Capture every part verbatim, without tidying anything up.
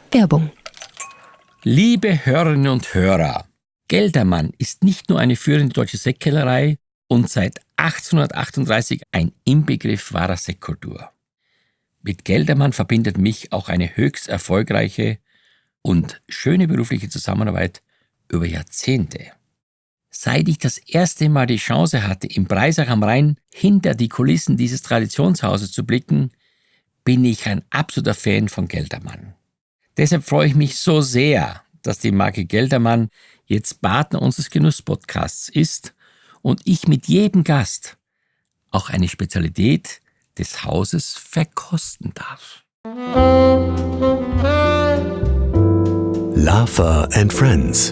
Werbung. Liebe Hörerinnen und Hörer, Geldermann ist nicht nur eine führende deutsche Sektkellerei und seit achtzehnhundertachtunddreißig ein Inbegriff wahrer Sektkultur. Mit Geldermann verbindet mich auch eine höchst erfolgreiche und schöne berufliche Zusammenarbeit über Jahrzehnte. Seit ich das erste Mal die Chance hatte, im Breisach am Rhein hinter die Kulissen dieses Traditionshauses zu blicken, bin ich ein absoluter Fan von Geldermann. Deshalb freue ich mich so sehr, dass die Marke Geldermann jetzt Partner unseres Genuss-Podcasts ist und ich mit jedem Gast auch eine Spezialität des Hauses verkosten darf. Lafer and Friends.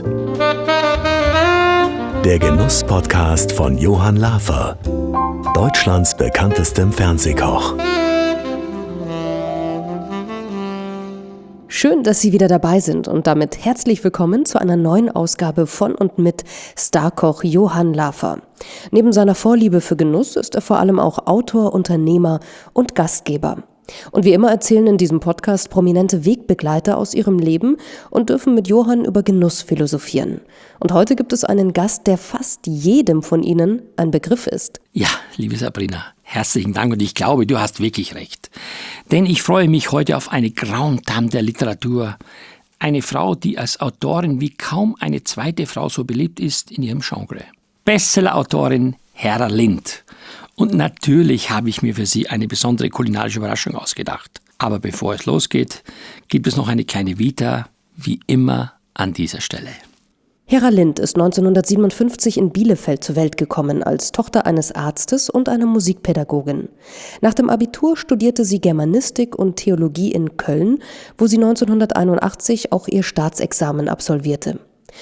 Der Genuss-Podcast von Johann Lafer, Deutschlands bekanntestem Fernsehkoch. Schön, dass Sie wieder dabei sind und damit herzlich willkommen zu einer neuen Ausgabe von und mit Starkoch Johann Lafer. Neben seiner Vorliebe für Genuss ist er vor allem auch Autor, Unternehmer und Gastgeber. Und wie immer erzählen in diesem Podcast prominente Wegbegleiter aus ihrem Leben und dürfen mit Johann über Genuss philosophieren. Und heute gibt es einen Gast, der fast jedem von Ihnen ein Begriff ist. Ja, liebe Sabrina, herzlichen Dank und ich glaube, du hast wirklich recht. Denn ich freue mich heute auf eine Grande Dame der Literatur. Eine Frau, die als Autorin wie kaum eine zweite Frau so beliebt ist in ihrem Genre. Bestseller-Autorin Hera Lind. Und natürlich habe ich mir für sie eine besondere kulinarische Überraschung ausgedacht. Aber bevor es losgeht, gibt es noch eine kleine Vita, wie immer an dieser Stelle. Hera Lind ist neunzehnhundertsiebenundfünfzig in Bielefeld zur Welt gekommen, als Tochter eines Arztes und einer Musikpädagogin. Nach dem Abitur studierte sie Germanistik und Theologie in Köln, wo sie neunzehnhunderteinundachtzig auch ihr Staatsexamen absolvierte.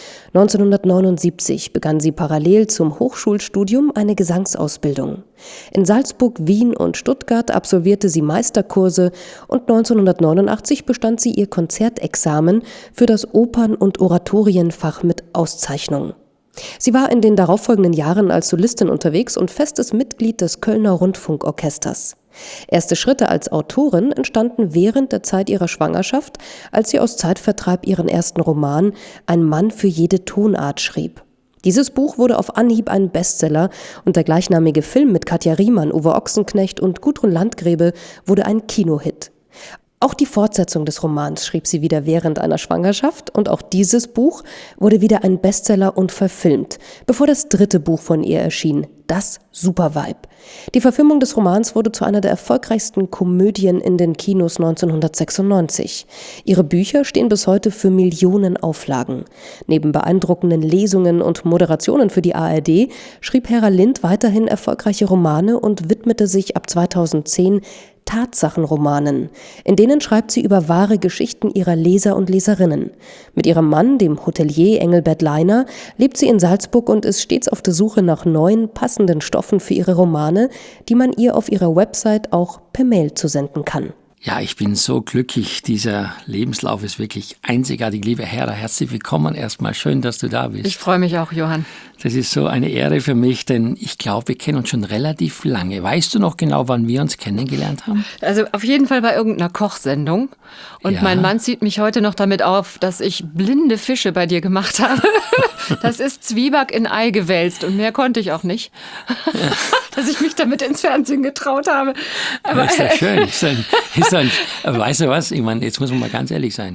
neunzehnhundertneunundsiebzig begann sie parallel zum Hochschulstudium eine Gesangsausbildung. In Salzburg, Wien und Stuttgart absolvierte sie Meisterkurse und neunzehnhundertneunundachtzig bestand sie ihr Konzertexamen für das Opern- und Oratorienfach mit Auszeichnung. Sie war in den darauffolgenden Jahren als Solistin unterwegs und festes Mitglied des Kölner Rundfunkorchesters. Erste Schritte als Autorin entstanden während der Zeit ihrer Schwangerschaft, als sie aus Zeitvertreib ihren ersten Roman »Ein Mann für jede Tonart« schrieb. Dieses Buch wurde auf Anhieb ein Bestseller und der gleichnamige Film mit Katja Riemann, Uwe Ochsenknecht und Gudrun Landgräbe wurde ein Kinohit. Auch die Fortsetzung des Romans schrieb sie wieder während einer Schwangerschaft und auch dieses Buch wurde wieder ein Bestseller und verfilmt, bevor das dritte Buch von ihr erschien, Das Superweib. Die Verfilmung des Romans wurde zu einer der erfolgreichsten Komödien in den Kinos neunzehnhundertsechsundneunzig. Ihre Bücher stehen bis heute für Millionen Auflagen. Neben beeindruckenden Lesungen und Moderationen für die A R D schrieb Hera Lind weiterhin erfolgreiche Romane und widmete sich ab zweitausendzehn Tatsachenromanen. In denen schreibt sie über wahre Geschichten ihrer Leser und Leserinnen. Mit ihrem Mann, dem Hotelier Engelbert Leiner, lebt sie in Salzburg und ist stets auf der Suche nach neuen, passenden Stoffen für ihre Romane, die man ihr auf ihrer Website auch per Mail zusenden kann. Ja, ich bin so glücklich. Dieser Lebenslauf ist wirklich einzigartig. Liebe Hera, herzlich willkommen. Erstmal schön, dass du da bist. Ich freue mich auch, Johann. Das ist so eine Ehre für mich, denn ich glaube, wir kennen uns schon relativ lange. Weißt du noch genau, wann wir uns kennengelernt haben? Also auf jeden Fall bei irgendeiner Kochsendung. Und Ja. mein Mann zieht mich heute noch damit auf, dass ich blinde Fische bei dir gemacht habe. Das ist Zwieback in Ei gewälzt und mehr konnte ich auch nicht. Ja. Dass ich mich damit ins Fernsehen getraut habe. Aber ist doch schön. Ist ein, ist ein, aber weißt du was? Ich meine, jetzt muss man mal ganz ehrlich sein.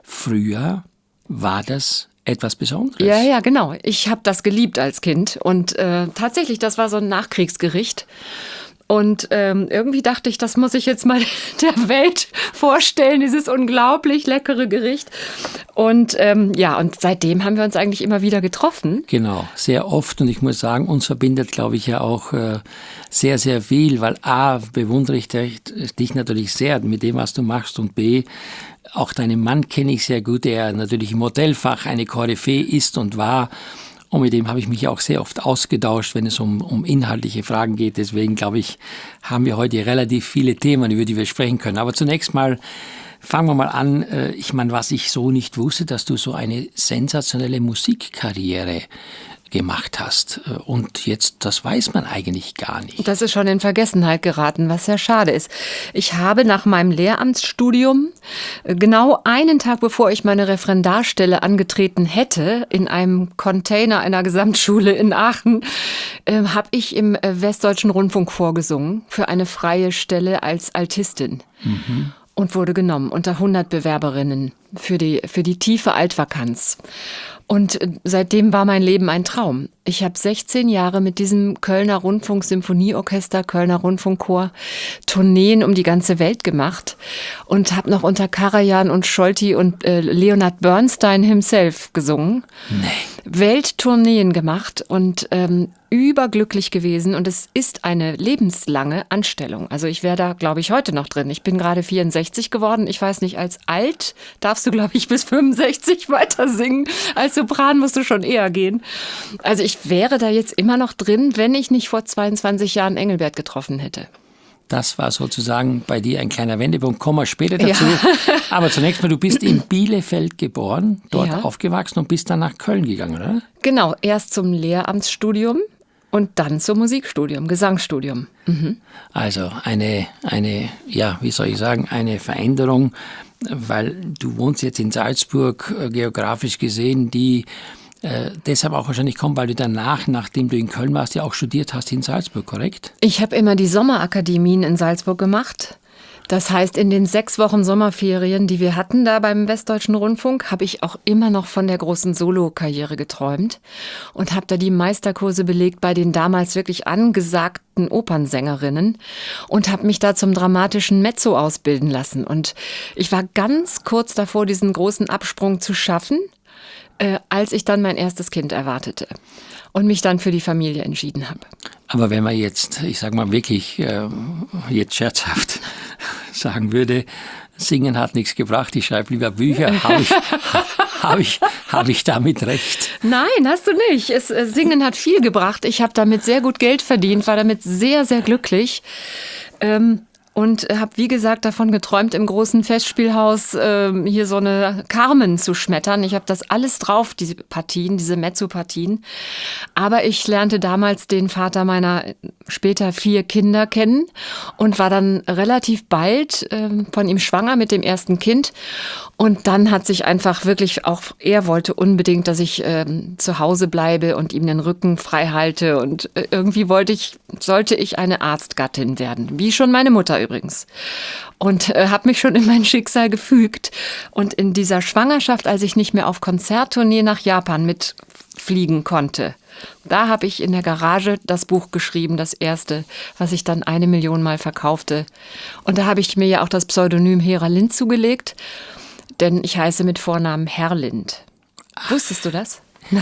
Früher war das etwas Besonderes. Ja, ja, genau. Ich habe das geliebt als Kind. Und äh, tatsächlich, das war so ein Nachkriegsgericht. Und ähm, irgendwie dachte ich, das muss ich jetzt mal der Welt vorstellen, dieses unglaublich leckere Gericht. Und ähm, ja, und seitdem haben wir uns eigentlich immer wieder getroffen. Genau, sehr oft. Und ich muss sagen, uns verbindet, glaube ich, ja auch äh, sehr, sehr viel. Weil A, bewundere ich dich, dich natürlich sehr mit dem, was du machst. Und B, auch deinen Mann kenne ich sehr gut, der natürlich im Modellfach eine Koryphäe ist und war. Und mit dem habe ich mich auch sehr oft ausgetauscht, wenn es um, um inhaltliche Fragen geht. Deswegen, glaube ich, haben wir heute relativ viele Themen, über die wir sprechen können. Aber zunächst mal fangen wir mal an. Ich meine, was ich so nicht wusste, dass du so eine sensationelle Musikkarriere gemacht hast. Und jetzt, das weiß man eigentlich gar nicht. Das ist schon in Vergessenheit geraten, was sehr schade ist. Ich habe nach meinem Lehramtsstudium, genau einen Tag bevor ich meine Referendarstelle angetreten hätte, in einem Container einer Gesamtschule in Aachen, äh, habe ich im Westdeutschen Rundfunk vorgesungen für eine freie Stelle als Altistin. Mhm. Und wurde genommen unter hundert Bewerberinnen für die, für die tiefe Altvakanz. Und seitdem war mein Leben ein Traum. Ich habe sechzehn Jahre mit diesem Kölner Rundfunk-Symphonieorchester, Kölner Rundfunkchor Tourneen um die ganze Welt gemacht und habe noch unter Karajan und Scholti und äh, Leonard Bernstein himself gesungen. Nee. Welttourneen gemacht und ähm, überglücklich gewesen. Und es ist eine lebenslange Anstellung. Also ich wäre da, glaube ich, heute noch drin. Ich bin gerade vierundsechzig geworden. Ich weiß nicht, als alt darfst du, glaube ich, bis fünfundsechzig weiter singen. Als Sopran musst du schon eher gehen. Also ich wäre da jetzt immer noch drin, wenn ich nicht vor zweiundzwanzig Jahren Engelbert getroffen hätte. Das war sozusagen bei dir ein kleiner Wendepunkt. Kommen wir später dazu. Ja. Aber zunächst mal, du bist in Bielefeld geboren, dort ja. aufgewachsen und bist dann nach Köln gegangen, oder? Genau, erst zum Lehramtsstudium und dann zum Musikstudium, Gesangsstudium. Mhm. Also eine, eine, ja, wie soll ich sagen, eine Veränderung, weil du wohnst jetzt in Salzburg, äh, geografisch gesehen, die Äh, deshalb auch wahrscheinlich kommen, weil du danach, nachdem du in Köln warst, ja auch studiert hast in Salzburg, korrekt? Ich habe immer die Sommerakademien in Salzburg gemacht. Das heißt, in den sechs Wochen Sommerferien, die wir hatten da beim Westdeutschen Rundfunk, habe ich auch immer noch von der großen Solo-Karriere geträumt und habe da die Meisterkurse belegt bei den damals wirklich angesagten Opernsängerinnen und habe mich da zum dramatischen Mezzo ausbilden lassen. Und ich war ganz kurz davor, diesen großen Absprung zu schaffen, Äh, als ich dann mein erstes Kind erwartete und mich dann für die Familie entschieden habe. Aber wenn man jetzt, ich sag mal wirklich, äh, jetzt scherzhaft sagen würde, Singen hat nichts gebracht, ich schreibe lieber Bücher, habe ich, hab ich, hab ich damit recht? Nein, hast du nicht. Es, äh, Singen hat viel gebracht. Ich habe damit sehr gut Geld verdient, war damit sehr, sehr glücklich. Ähm, Und habe, wie gesagt, davon geträumt, im großen Festspielhaus äh, hier so eine Carmen zu schmettern. Ich habe das alles drauf, diese Partien, diese Mezzo-Partien. Aber ich lernte damals den Vater meiner später vier Kinder kennen und war dann relativ bald äh, von ihm schwanger mit dem ersten Kind. Und dann hat sich einfach wirklich auch, er wollte unbedingt, dass ich äh, zu Hause bleibe und ihm den Rücken frei halte. Und äh, irgendwie wollte ich, sollte ich eine Arztgattin werden, wie schon meine Mutter übrigens. Und äh, habe mich schon in mein Schicksal gefügt. Und in dieser Schwangerschaft, als ich nicht mehr auf Konzerttournee nach Japan mitfliegen konnte, da habe ich in der Garage das Buch geschrieben, das erste, was ich dann eine Million Mal verkaufte. Und da habe ich mir ja auch das Pseudonym Hera Lind zugelegt, denn ich heiße mit Vornamen Herlind. Wusstest du das?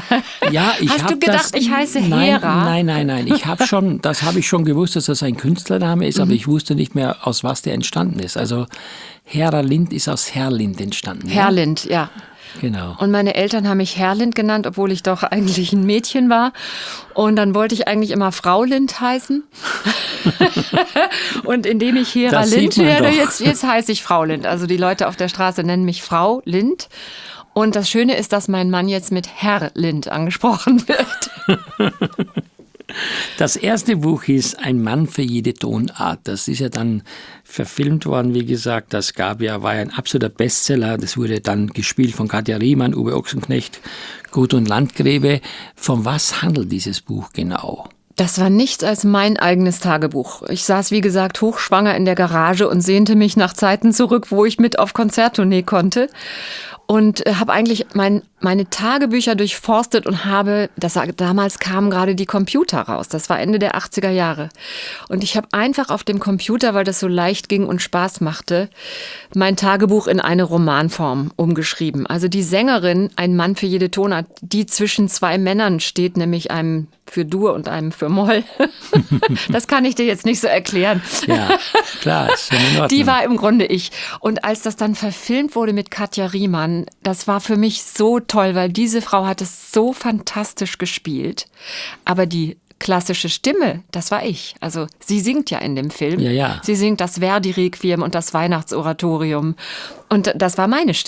Ja, ich Hast hab du gedacht, das, ich heiße nein, Hera? Nein, nein, nein. Ich habe schon, das habe ich schon gewusst, dass das ein Künstlername ist, mhm. aber ich wusste nicht mehr, aus was der entstanden ist. Also Hera Lind ist aus Herlind entstanden. Herlind, ja. ja. Genau. Und meine Eltern haben mich Herlind genannt, obwohl ich doch eigentlich ein Mädchen war. Und dann wollte ich eigentlich immer Frau Lind heißen. Und indem ich Hera Das Lind sieht man werde, doch. jetzt, jetzt heiße ich Frau Lind. Also die Leute auf der Straße nennen mich Frau Lind. Und das Schöne ist, dass mein Mann jetzt mit Herr Lind angesprochen wird. Das erste Buch hieß Ein Mann für jede Tonart. Das ist ja dann verfilmt worden, wie gesagt. Das gab ja, war ja ein absoluter Bestseller. Das wurde dann gespielt von Katja Riemann, Uwe Ochsenknecht, Gudrun Landgräbe. Von was handelt dieses Buch genau? Das war nichts als mein eigenes Tagebuch. Ich saß, wie gesagt, hochschwanger in der Garage und sehnte mich nach Zeiten zurück, wo ich mit auf Konzerttournee konnte. Und habe eigentlich mein, meine Tagebücher durchforstet und habe, das, damals kamen gerade die Computer raus, das war Ende der achtziger Jahre. Und ich habe einfach auf dem Computer, weil das so leicht ging und Spaß machte, mein Tagebuch in eine Romanform umgeschrieben. Also die Sängerin, ein Mann für jede Tonart, die zwischen zwei Männern steht, nämlich einem für Dur und einem für Moll. Das kann ich dir jetzt nicht so erklären. Ja, klar, ist in Ordnung. Die war im Grunde ich. Und als das dann verfilmt wurde mit Katja Riemann, das war für mich so toll, weil diese Frau hat es so fantastisch gespielt. Aber die klassische Stimme, das war ich. Also sie singt ja in dem Film. Ja, ja. Sie singt das Verdi-Requiem und das Weihnachtsoratorium. Und das war meine Stimme.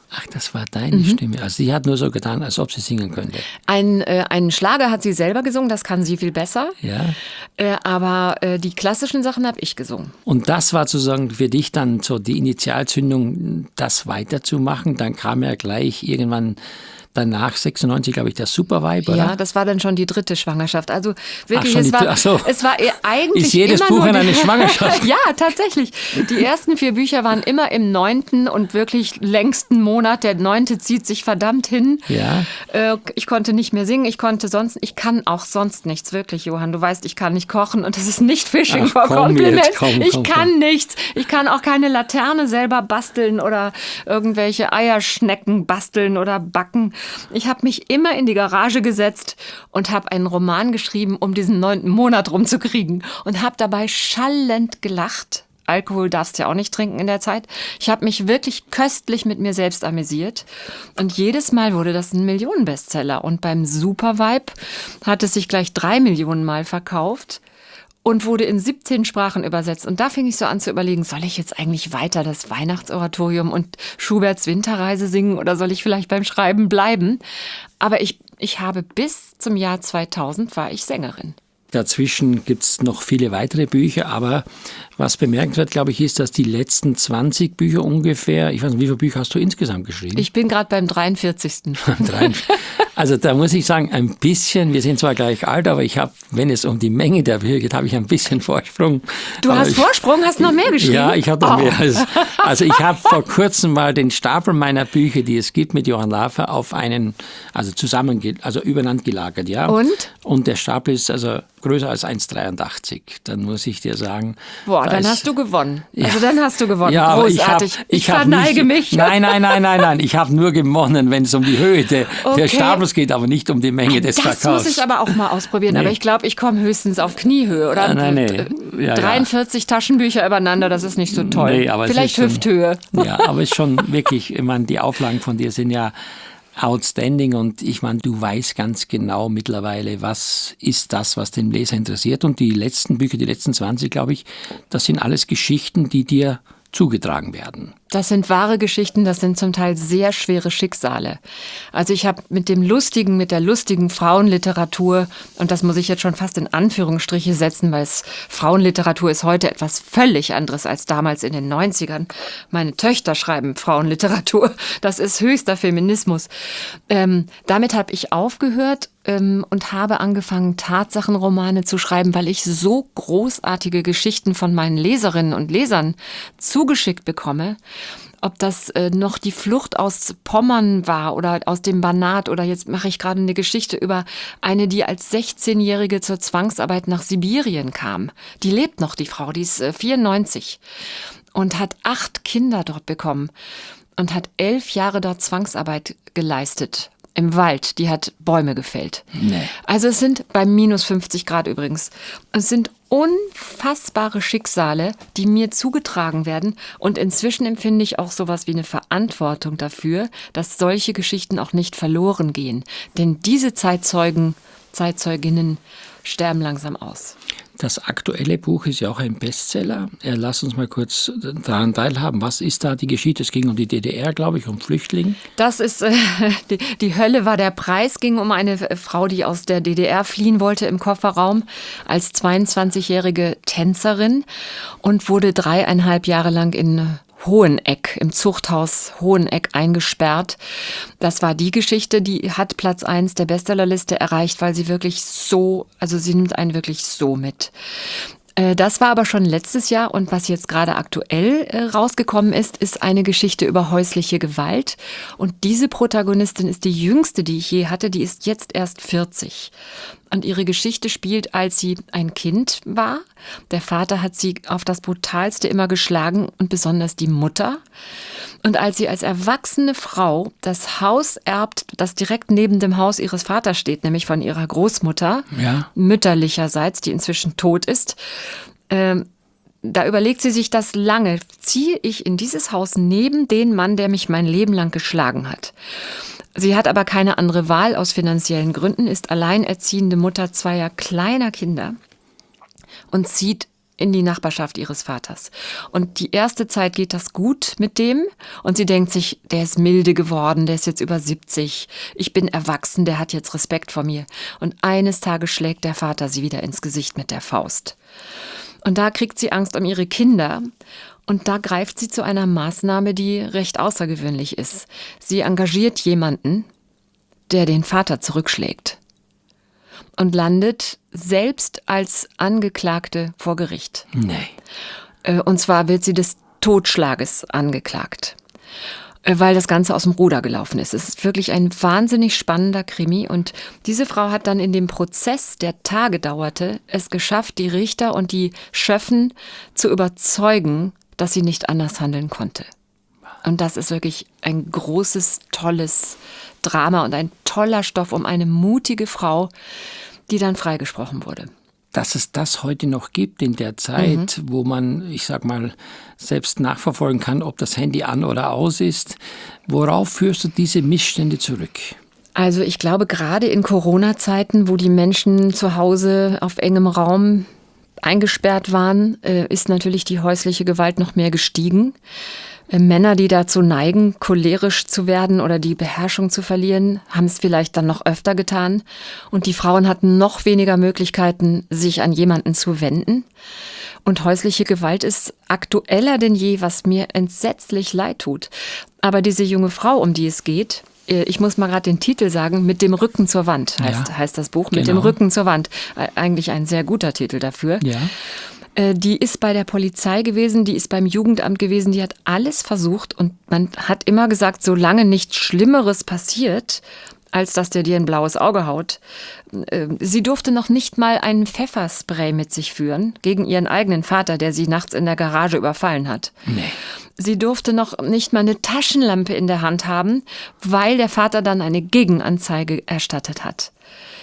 Ach, das war deine Mhm. Stimme. Also sie hat nur so getan, als ob sie singen könnte. Ein, äh, einen Schlager hat sie selber gesungen, das kann sie viel besser. Ja. Äh, aber äh, die klassischen Sachen habe ich gesungen. Und das war sozusagen für dich dann so die Initialzündung, das weiterzumachen. Dann kam ja gleich irgendwann danach, sechsundneunzig, glaube ich, der Supervibe, oder? Ja, das war dann schon die dritte Schwangerschaft. Also wirklich, Ach, schon es, die war, dr- ach so. es war eher eigentlich Ist jedes immer Buch nur in die- eine Schwangerschaft? Ja, tatsächlich. Die ersten vier Bücher waren immer im neunten und wirklich längsten Monat. Der neunte zieht sich verdammt hin. Ja. Äh, Ich konnte nicht mehr singen, ich konnte sonst, ich kann auch sonst nichts, wirklich, Johann. Du weißt, ich kann nicht kochen und das ist nicht Fishing Ach, for komm Compliments. jetzt, komm, ich komm, kann komm. nichts. Ich kann auch keine Laterne selber basteln oder irgendwelche Eierschnecken basteln oder backen. Ich habe mich immer in die Garage gesetzt und habe einen Roman geschrieben, um diesen neunten Monat rumzukriegen und habe dabei schallend gelacht. Alkohol darfst du ja auch nicht trinken in der Zeit. Ich habe mich wirklich köstlich mit mir selbst amüsiert. Und jedes Mal wurde das ein Millionenbestseller. Und beim Supervibe hat es sich gleich drei Millionen Mal verkauft und wurde in siebzehn Sprachen übersetzt. Und da fing ich so an zu überlegen, soll ich jetzt eigentlich weiter das Weihnachtsoratorium und Schuberts Winterreise singen oder soll ich vielleicht beim Schreiben bleiben? Aber ich, ich habe bis zum Jahr zweitausend war ich Sängerin. Dazwischen gibt es noch viele weitere Bücher, aber was bemerkenswert, glaube ich, ist, dass die letzten zwanzig Bücher ungefähr, ich weiß nicht, wie viele Bücher hast du insgesamt geschrieben? Ich bin gerade beim dreiundvierzigsten Drei. Also da muss ich sagen, ein bisschen, wir sind zwar gleich alt, aber ich habe, wenn es um die Menge der Bücher geht, habe ich ein bisschen Vorsprung. Du Aber hast ich, Vorsprung, hast noch mehr geschrieben? Ja, ich habe noch Oh. mehr. Also, also ich habe vor kurzem mal den Stapel meiner Bücher, die es gibt mit Johann Lafer, auf einen, also zusammen, also übereinander gelagert, ja. Und? Und der Stapel ist also größer als eins Komma dreiundachtzig. Dann muss ich dir sagen. Boah, da dann ist- hast du gewonnen. Also dann hast du gewonnen. Ja, aber Großartig. ich, hab, ich ich hab verneige nicht, mich. Nein, nein, nein, nein, nein. Ich habe nur gewonnen, wenn es um die Höhe der, Okay. der Stapels geht, aber nicht um die Menge des Das Verkaufs. muss ich aber auch mal ausprobieren. Nee. Aber ich glaube, ich komme höchstens auf Kniehöhe. Oder Ah, nein, nee. Ja, ja. dreiundvierzig Taschenbücher übereinander, das ist nicht so toll. Nee, aber es Vielleicht ist schon- Hüfthöhe. Ja, aber es ist schon wirklich, ich meine, die Auflagen von dir sind ja outstanding und ich meine, du weißt ganz genau mittlerweile, was ist das, was den Leser interessiert. Und die letzten Bücher, die letzten zwanzig, glaube ich, das sind alles Geschichten, die dir zugetragen werden. Das sind wahre Geschichten, das sind zum Teil sehr schwere Schicksale. Also ich habe mit dem lustigen, mit der lustigen Frauenliteratur, und das muss ich jetzt schon fast in Anführungsstriche setzen, weil es Frauenliteratur ist heute etwas völlig anderes als damals in den neunzigern. Meine Töchter schreiben Frauenliteratur, das ist höchster Feminismus. Ähm, damit habe ich aufgehört ähm, und habe angefangen, Tatsachenromane zu schreiben, weil ich so großartige Geschichten von meinen Leserinnen und Lesern zugeschickt bekomme. Ob das äh, noch die Flucht aus Pommern war oder aus dem Banat oder jetzt mache ich gerade eine Geschichte über eine, die als sechzehnjährige zur Zwangsarbeit nach Sibirien kam. Die lebt noch, die Frau, die ist äh, vierundneunzig und hat acht Kinder dort bekommen und hat elf Jahre dort Zwangsarbeit geleistet. Im Wald, die hat Bäume gefällt. Nee. Also es sind bei minus fünfzig Grad übrigens. Es sind unfassbare Schicksale, die mir zugetragen werden. Und inzwischen empfinde ich auch sowas wie eine Verantwortung dafür, dass solche Geschichten auch nicht verloren gehen. Denn diese Zeitzeugen, Zeitzeuginnen sterben langsam aus. Das aktuelle Buch ist ja auch ein Bestseller. Äh, Lass uns mal kurz daran teilhaben. Was ist da die Geschichte? Es ging um die D D R, glaube ich, um Flüchtlinge. Das ist, äh, die, die Hölle war der Preis, ging um eine Frau, die aus der D D R fliehen wollte im Kofferraum als zweiundzwanzigjährige Tänzerin und wurde dreieinhalb Jahre lang in Hoheneck, im Zuchthaus Hoheneck eingesperrt. Das war die Geschichte, die hat Platz eins der Bestsellerliste erreicht, weil sie wirklich so, also sie nimmt einen wirklich so mit. Das war aber schon letztes Jahr und was jetzt gerade aktuell äh, rausgekommen ist, ist eine Geschichte über häusliche Gewalt. Und diese Protagonistin ist die jüngste, die ich je hatte, die ist jetzt erst vierzig. Und ihre Geschichte spielt, als sie ein Kind war. Der Vater hat sie auf das Brutalste immer geschlagen und besonders die Mutter. Und als sie als erwachsene Frau das Haus erbt, das direkt neben dem Haus ihres Vaters steht, nämlich von ihrer Großmutter, Ja. mütterlicherseits, die inzwischen tot ist, ähm, da überlegt sie sich das lange. Ziehe ich in dieses Haus neben den Mann, der mich mein Leben lang geschlagen hat? Sie hat aber keine andere Wahl aus finanziellen Gründen, ist alleinerziehende Mutter zweier kleiner Kinder und zieht in die Nachbarschaft ihres Vaters. Und die erste Zeit geht das gut mit dem und sie denkt sich, der ist milde geworden, der ist jetzt über siebzig, ich bin erwachsen, der hat jetzt Respekt vor mir. Und eines Tages schlägt der Vater sie wieder ins Gesicht mit der Faust. Und da kriegt sie Angst um ihre Kinder und da greift sie zu einer Maßnahme, die recht außergewöhnlich ist. Sie engagiert jemanden, der den Vater zurückschlägt. Und landet selbst als Angeklagte vor Gericht. Nee. Und zwar wird sie des Totschlages angeklagt, weil das Ganze aus dem Ruder gelaufen ist. Es ist wirklich ein wahnsinnig spannender Krimi. Und diese Frau hat dann in dem Prozess, der Tage dauerte, es geschafft, die Richter und die Schöffen zu überzeugen, dass sie nicht anders handeln konnte. Und das ist wirklich ein großes, tolles Drama und ein toller Stoff um eine mutige Frau, die dann freigesprochen wurde. Dass es das heute noch gibt in der Zeit, mhm. wo man, ich sag mal, selbst nachverfolgen kann, ob das Handy an oder aus ist. Worauf führst du diese Missstände zurück? Also ich glaube, gerade in Corona-Zeiten, wo die Menschen zu Hause auf engem Raum eingesperrt waren, ist natürlich die häusliche Gewalt noch mehr gestiegen. Männer, die dazu neigen, cholerisch zu werden oder die Beherrschung zu verlieren, haben es vielleicht dann noch öfter getan. Und die Frauen hatten noch weniger Möglichkeiten, sich an jemanden zu wenden. Und häusliche Gewalt ist aktueller denn je, was mir entsetzlich leid tut. Aber diese junge Frau, um die es geht, ich muss mal gerade den Titel sagen, mit dem Rücken zur Wand heißt, ja, heißt das Buch, mit genau. dem Rücken zur Wand. Eigentlich ein sehr guter Titel dafür. Ja. Die ist bei der Polizei gewesen, die ist beim Jugendamt gewesen, die hat alles versucht und man hat immer gesagt, solange nichts Schlimmeres passiert, als dass der dir ein blaues Auge haut. Sie durfte noch nicht mal einen Pfefferspray mit sich führen gegen ihren eigenen Vater, der sie nachts in der Garage überfallen hat. Nee. Sie durfte noch nicht mal eine Taschenlampe in der Hand haben, weil der Vater dann eine Gegenanzeige erstattet hat.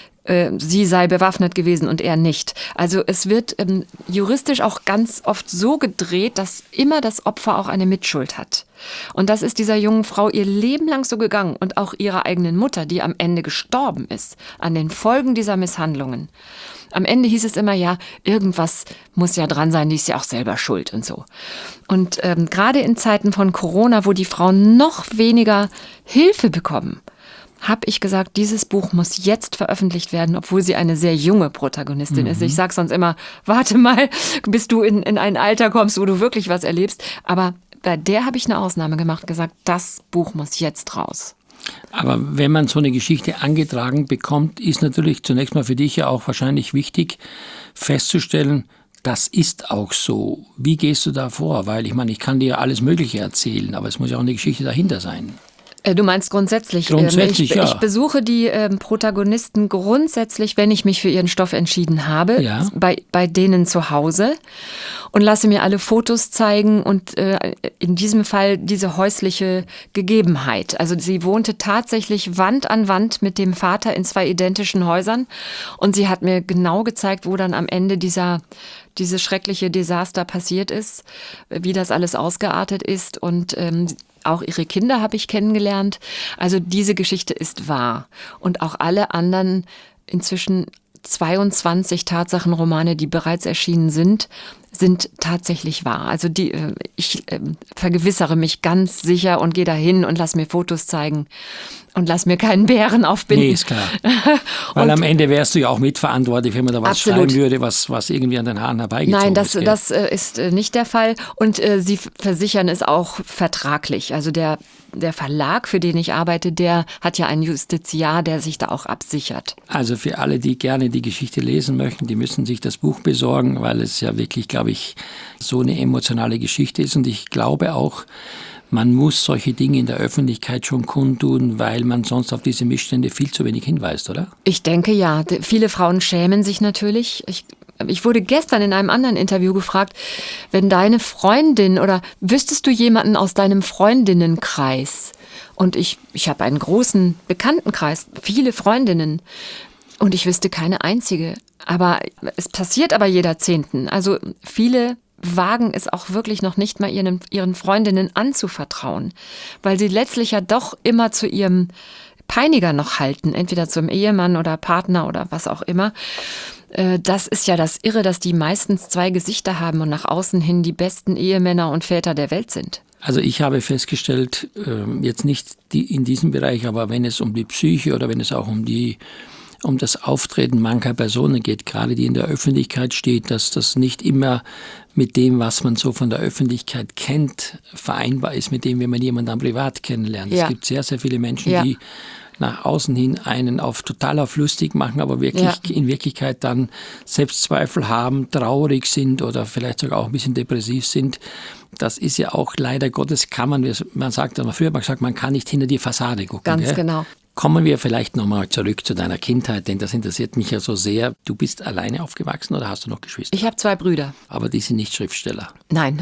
Sie sei bewaffnet gewesen und er nicht. Also es wird ähm, juristisch auch ganz oft so gedreht, dass immer das Opfer auch eine Mitschuld hat. Und das ist dieser jungen Frau ihr Leben lang so gegangen und auch ihrer eigenen Mutter, die am Ende gestorben ist an den Folgen dieser Misshandlungen. Am Ende hieß es immer, ja, irgendwas muss ja dran sein, die ist ja auch selber schuld und so. Und ähm, gerade in Zeiten von Corona, wo die Frauen noch weniger Hilfe bekommen, habe ich gesagt, dieses Buch muss jetzt veröffentlicht werden, obwohl sie eine sehr junge Protagonistin mhm. ist. Ich sage sonst immer, warte mal, bis du in, in ein Alter kommst, wo du wirklich was erlebst. Aber bei der habe ich eine Ausnahme gemacht, gesagt, das Buch muss jetzt raus. Aber wenn man so eine Geschichte angetragen bekommt, ist natürlich zunächst mal für dich ja auch wahrscheinlich wichtig festzustellen, das ist auch so. Wie gehst du da vor? Weil ich meine, ich kann dir alles Mögliche erzählen, aber es muss ja auch eine Geschichte dahinter sein. Du meinst grundsätzlich? Grundsätzlich, ich, ja. Ich besuche die ähm, Protagonisten grundsätzlich, wenn ich mich für ihren Stoff entschieden habe, ja. bei, bei denen zu Hause und lasse mir alle Fotos zeigen und äh, in diesem Fall diese häusliche Gegebenheit. Also sie wohnte tatsächlich Wand an Wand mit dem Vater in zwei identischen Häusern und sie hat mir genau gezeigt, wo dann am Ende dieser dieses schreckliche Desaster passiert ist, wie das alles ausgeartet ist und ähm, auch ihre Kinder habe ich kennengelernt. Also diese Geschichte ist wahr. Und auch alle anderen inzwischen zweiundzwanzig Tatsachenromane, die bereits erschienen sind, sind tatsächlich wahr. Also die, ich vergewissere mich ganz sicher und gehe dahin und lass mir Fotos zeigen und lass mir keinen Bären aufbinden. Nee, ist klar. Weil und am Ende wärst du ja auch mitverantwortlich, wenn man da was absolut. schreiben würde, was, was irgendwie an den Haaren herbeigezogen Nein, das, ist. Nein, das ist nicht der Fall. Und äh, sie versichern es auch vertraglich. Also der, der Verlag, für den ich arbeite, der hat ja einen Justiziar, der sich da auch absichert. Also für alle, die gerne die Geschichte lesen möchten, die müssen sich das Buch besorgen, weil es ja wirklich, glaube ich, so eine emotionale Geschichte ist. Und ich glaube auch, man muss solche Dinge in der Öffentlichkeit schon kundtun, weil man sonst auf diese Missstände viel zu wenig hinweist, oder? Ich denke ja. Viele Frauen schämen sich natürlich. Ich, ich wurde gestern in einem anderen Interview gefragt, wenn deine Freundin oder wüsstest du jemanden aus deinem Freundinnenkreis? Und ich, ich habe einen großen Bekanntenkreis, viele Freundinnen. Und ich wüsste keine einzige. Aber es passiert aber jeder Zehnten. Also viele wagen es auch wirklich noch nicht mal ihren, ihren Freundinnen anzuvertrauen, weil sie letztlich ja doch immer zu ihrem Peiniger noch halten, entweder zum Ehemann oder Partner oder was auch immer. Das ist ja das Irre, dass die meistens zwei Gesichter haben und nach außen hin die besten Ehemänner und Väter der Welt sind. Also ich habe festgestellt, jetzt nicht die in diesem Bereich, aber wenn es um die Psyche oder wenn es auch um die um das Auftreten mancher Personen geht, gerade die in der Öffentlichkeit steht, dass das nicht immer mit dem, was man so von der Öffentlichkeit kennt, vereinbar ist mit dem, wenn man jemanden dann privat kennenlernt. Ja. Es gibt sehr, sehr viele Menschen, ja. die nach außen hin einen auf total auf lustig machen, aber wirklich ja. in Wirklichkeit dann Selbstzweifel haben, traurig sind oder vielleicht sogar auch ein bisschen depressiv sind. Das ist ja auch leider Gottes, kann man, man sagt, man früher hat man gesagt, man kann nicht hinter die Fassade gucken. Ganz gell? Genau. Kommen wir vielleicht nochmal zurück zu deiner Kindheit, denn das interessiert mich ja so sehr. Du bist alleine aufgewachsen oder hast du noch Geschwister? Ich habe zwei Brüder. Aber die sind nicht Schriftsteller. Nein.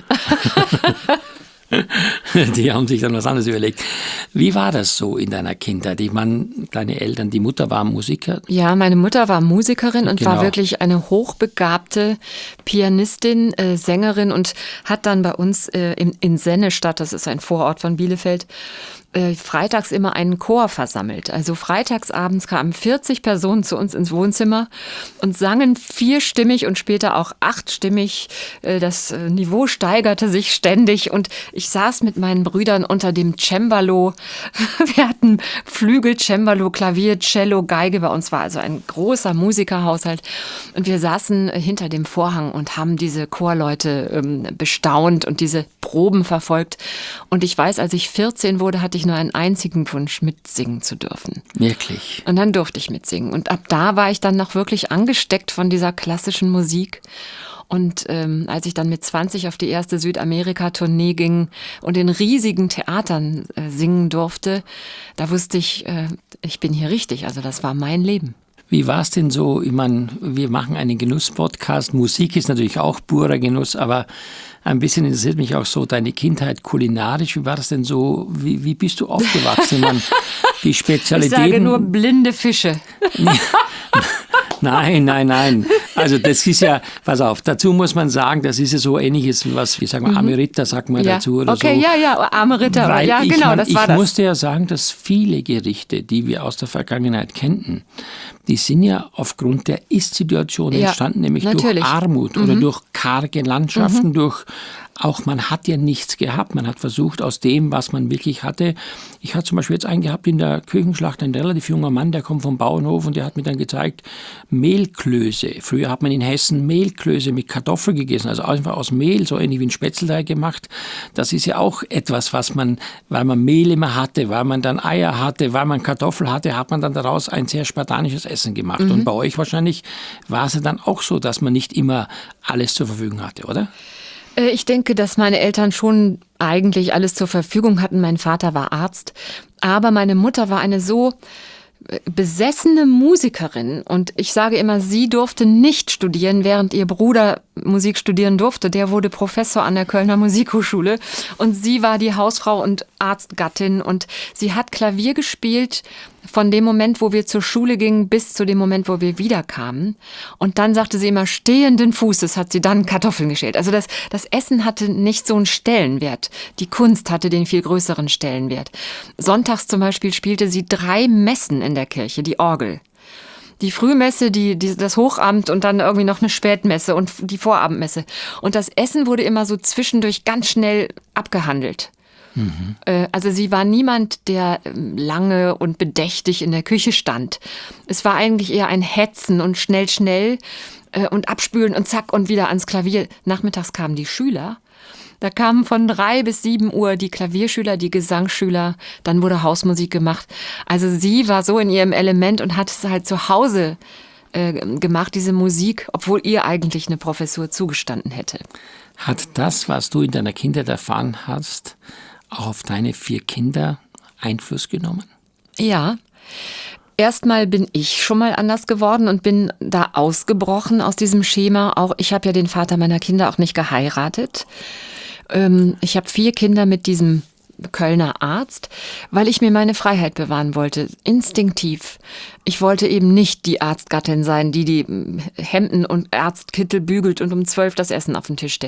Die haben sich dann was anderes überlegt. Wie war das so in deiner Kindheit? Ich meine, deine Eltern, die Mutter war Musiker. Ja, meine Mutter war Musikerin und genau. war wirklich eine hochbegabte Pianistin, äh, Sängerin und hat dann bei uns äh, in, in Sennestadt, das ist ein Vorort von Bielefeld, äh, freitags immer einen Chor versammelt. Also freitagsabends kamen vierzig Personen zu uns ins Wohnzimmer und sangen vierstimmig und später auch achtstimmig. Äh, das äh, Niveau steigerte sich ständig und ich saß mit meinen Brüdern unter dem Cembalo. Wir hatten Flügel, Cembalo, Klavier, Cello, Geige. Bei uns war also ein großer Musikerhaushalt. Und wir saßen hinter dem Vorhang und haben diese Chorleute ähm, bestaunt und diese Proben verfolgt. Und ich weiß, als ich vierzehn wurde, hatte ich nur einen einzigen Wunsch, mitsingen zu dürfen. Wirklich? Und dann durfte ich mitsingen. Und ab da war ich dann noch wirklich angesteckt von dieser klassischen Musik. Und ähm, als ich dann mit zwanzig auf die erste Südamerika-Tournee ging und in riesigen Theatern äh, singen durfte, da wusste ich, äh, ich bin hier richtig. Also das war mein Leben. Wie war es denn so? Ich meine, wir machen einen Genuss-Podcast. Musik ist natürlich auch purer Genuss, aber ein bisschen interessiert mich auch so deine Kindheit kulinarisch. Wie war das denn so? Wie, wie bist du aufgewachsen? Ich meine, die Spezialitäten... Ich sage nur blinde Fische. Nein, nein, nein. Also das ist ja, pass auf, dazu muss man sagen, das ist ja so ähnliches, was, wie sagen wir, Amerita sagt man ja. dazu oder okay, so. Okay, ja, ja, Amerita, Weil ja, genau, ich, das ich war das. Ich musste ja sagen, dass viele Gerichte, die wir aus der Vergangenheit kannten, die sind ja aufgrund der Ist-Situation ja, entstanden, nämlich natürlich. durch Armut mhm. oder durch karge Landschaften, mhm. durch auch man hat ja nichts gehabt. Man hat versucht, aus dem, was man wirklich hatte. Ich hatte zum Beispiel jetzt einen gehabt in der Küchenschlacht, ein relativ junger Mann, der kommt vom Bauernhof und der hat mir dann gezeigt, Mehlklöße. Früher hat man in Hessen Mehlklöße mit Kartoffeln gegessen, also einfach aus Mehl, so ähnlich wie ein Spätzleteig gemacht. Das ist ja auch etwas, was man, weil man Mehl immer hatte, weil man dann Eier hatte, weil man Kartoffel hatte, hat man dann daraus ein sehr spartanisches Essen gemacht. Mhm. Und bei euch wahrscheinlich war es ja dann auch so, dass man nicht immer alles zur Verfügung hatte, oder? Ich denke, dass meine Eltern schon eigentlich alles zur Verfügung hatten. Mein Vater war Arzt, aber meine Mutter war eine so besessene Musikerin und ich sage immer, sie durfte nicht studieren, während ihr Bruder Musik studieren durfte. Der wurde Professor an der Kölner Musikhochschule und sie war die Hausfrau und Arztgattin und sie hat Klavier gespielt von dem Moment, wo wir zur Schule gingen, bis zu dem Moment, wo wir wiederkamen. Und dann sagte sie immer, stehenden Fußes hat sie dann Kartoffeln geschält. Also das, das Essen hatte nicht so einen Stellenwert. Die Kunst hatte den viel größeren Stellenwert. Sonntags zum Beispiel spielte sie drei Messen in der Kirche, die Orgel. Die Frühmesse, die, die, das Hochamt und dann irgendwie noch eine Spätmesse und die Vorabendmesse. Und das Essen wurde immer so zwischendurch ganz schnell abgehandelt. Mhm. Also sie war niemand, der lange und bedächtig in der Küche stand. Es war eigentlich eher ein Hetzen und schnell, schnell und abspülen und zack und wieder ans Klavier. Nachmittags kamen die Schüler. Da kamen von drei bis sieben Uhr die Klavierschüler, die Gesangsschüler. Dann wurde Hausmusik gemacht. Also sie war so in ihrem Element und hat es halt zu Hause äh, gemacht, diese Musik, obwohl ihr eigentlich eine Professur zugestanden hätte. Hat das, was du in deiner Kindheit erfahren hast, auch auf deine vier Kinder Einfluss genommen? Ja. Erstmal bin ich schon mal anders geworden und bin da ausgebrochen aus diesem Schema. Auch ich habe ja den Vater meiner Kinder auch nicht geheiratet. Ähm, ich habe vier Kinder mit diesem Kölner Arzt, weil ich mir meine Freiheit bewahren wollte, instinktiv. Ich wollte eben nicht die Arztgattin sein, die die Hemden und Arztkittel bügelt und um zwölf das Essen auf den Tisch stellt.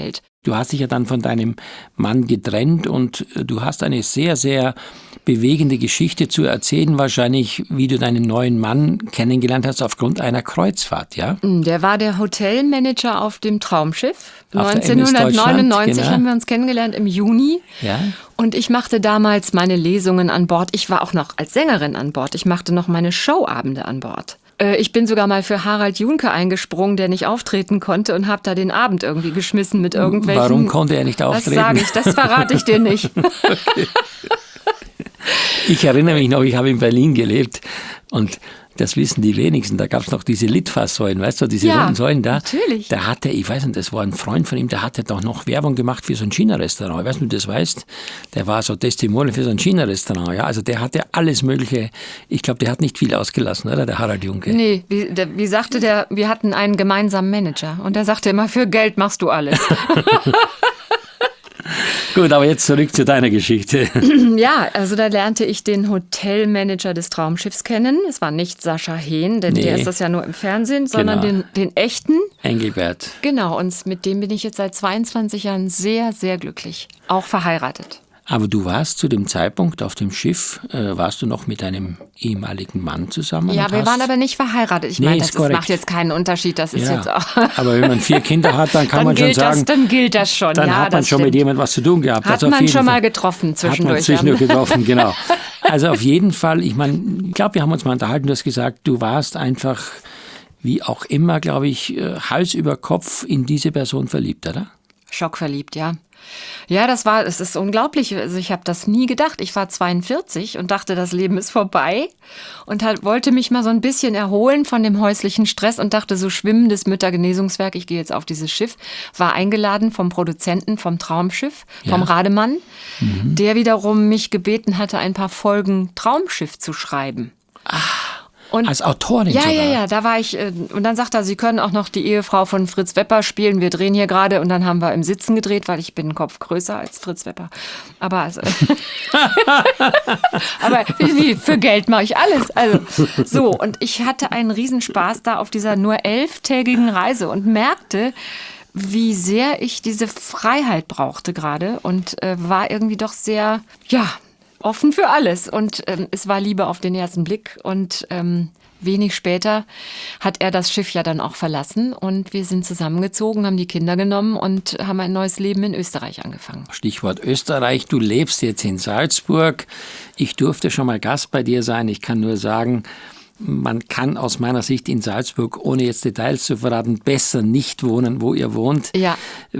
Du hast dich ja dann von deinem Mann getrennt und du hast eine sehr, sehr bewegende Geschichte zu erzählen, wahrscheinlich, wie du deinen neuen Mann kennengelernt hast aufgrund einer Kreuzfahrt, ja? Der war der Hotelmanager auf dem Traumschiff. Auf der M S neunzehnhundertneunundneunzig genau. haben wir uns kennengelernt im Juni. Ja. Und ich machte damals meine Lesungen an Bord. Ich war auch noch als Sängerin an Bord. Ich machte noch meine Showabende an Bord. Ich bin sogar mal für Harald Junke eingesprungen, der nicht auftreten konnte, und habe da den Abend irgendwie geschmissen mit irgendwelchen... Warum konnte er nicht auftreten? Das sage ich, das verrate ich dir nicht. Okay. Ich erinnere mich noch, ich habe in Berlin gelebt und das wissen die wenigsten, da gab es noch diese Litfaßsäulen, weißt du, diese Ja, runden Säulen da. natürlich. Da hatte, ich weiß nicht, das war ein Freund von ihm, der hatte doch noch Werbung gemacht für so ein China-Restaurant. Ich weiß nicht, ob du das weißt. Der war so Testimonial für so ein China-Restaurant, ja. Also der hatte alles Mögliche. Ich glaube, der hat nicht viel ausgelassen, oder, der Harald Junke? Nee, wie, der, wie sagte der, wir hatten einen gemeinsamen Manager und der sagte immer, für Geld machst du alles. Gut, aber jetzt zurück zu deiner Geschichte. Ja, also da lernte ich den Hotelmanager des Traumschiffs kennen. Es war nicht Sascha Hehn, denn Nee. der ist das ja nur im Fernsehen, sondern Genau. den, den echten. Engelbert. Genau, und mit dem bin ich jetzt seit zweiundzwanzig Jahren sehr, sehr glücklich. Auch verheiratet. Aber du warst zu dem Zeitpunkt auf dem Schiff, äh, warst du noch mit deinem ehemaligen Mann zusammen? Ja, und wir hast, waren aber nicht verheiratet. Ich Nee, meine, ist das ist, korrekt. macht jetzt keinen Unterschied. Das ist ja, jetzt auch. aber wenn man vier Kinder hat, dann kann Dann man schon gilt sagen, das, dann gilt das schon. dann ja, hat man das schon stimmt. mit jemandem was zu tun gehabt. Hat Also auf man jeden schon Fall. mal getroffen zwischendurch. Hat man zwischendurch ja. getroffen, genau. Also auf jeden Fall, ich meine, ich glaube, wir haben uns mal unterhalten, du hast gesagt, du warst einfach, wie auch immer, glaube ich, äh, Hals über Kopf in diese Person verliebt, oder? Schockverliebt, ja. Ja, das war, es ist unglaublich. Also ich habe das nie gedacht. Ich war zweiundvierzig und dachte, das Leben ist vorbei und halt wollte mich mal so ein bisschen erholen von dem häuslichen Stress und dachte, so schwimmendes Müttergenesungswerk, ich gehe jetzt auf dieses Schiff, war eingeladen vom Produzenten vom Traumschiff, vom Ja. Rademann, mhm. der wiederum mich gebeten hatte, ein paar Folgen Traumschiff zu schreiben. Und Als Autorin ja, sogar. ja, ja, da war ich, äh, und dann sagt er, Sie können auch noch die Ehefrau von Fritz Wepper spielen, wir drehen hier gerade, und dann haben wir im Sitzen gedreht, weil ich bin einen Kopf größer als Fritz Wepper. Aber also, aber wie, für Geld mache ich alles. Also so, und ich hatte einen Riesenspaß da auf dieser nur elftägigen Reise und merkte, wie sehr ich diese Freiheit brauchte gerade und äh, war irgendwie doch sehr, ja, offen für alles. Und ähm, es war Liebe auf den ersten Blick. Und ähm, wenig später hat er das Schiff ja dann auch verlassen. Und wir sind zusammengezogen, haben die Kinder genommen und haben ein neues Leben in Österreich angefangen. Stichwort Österreich, du lebst jetzt in Salzburg. Ich durfte schon mal Gast bei dir sein. Ich kann nur sagen, man kann aus meiner Sicht in Salzburg, ohne jetzt Details zu verraten, besser nicht wohnen, wo ihr wohnt. Ja.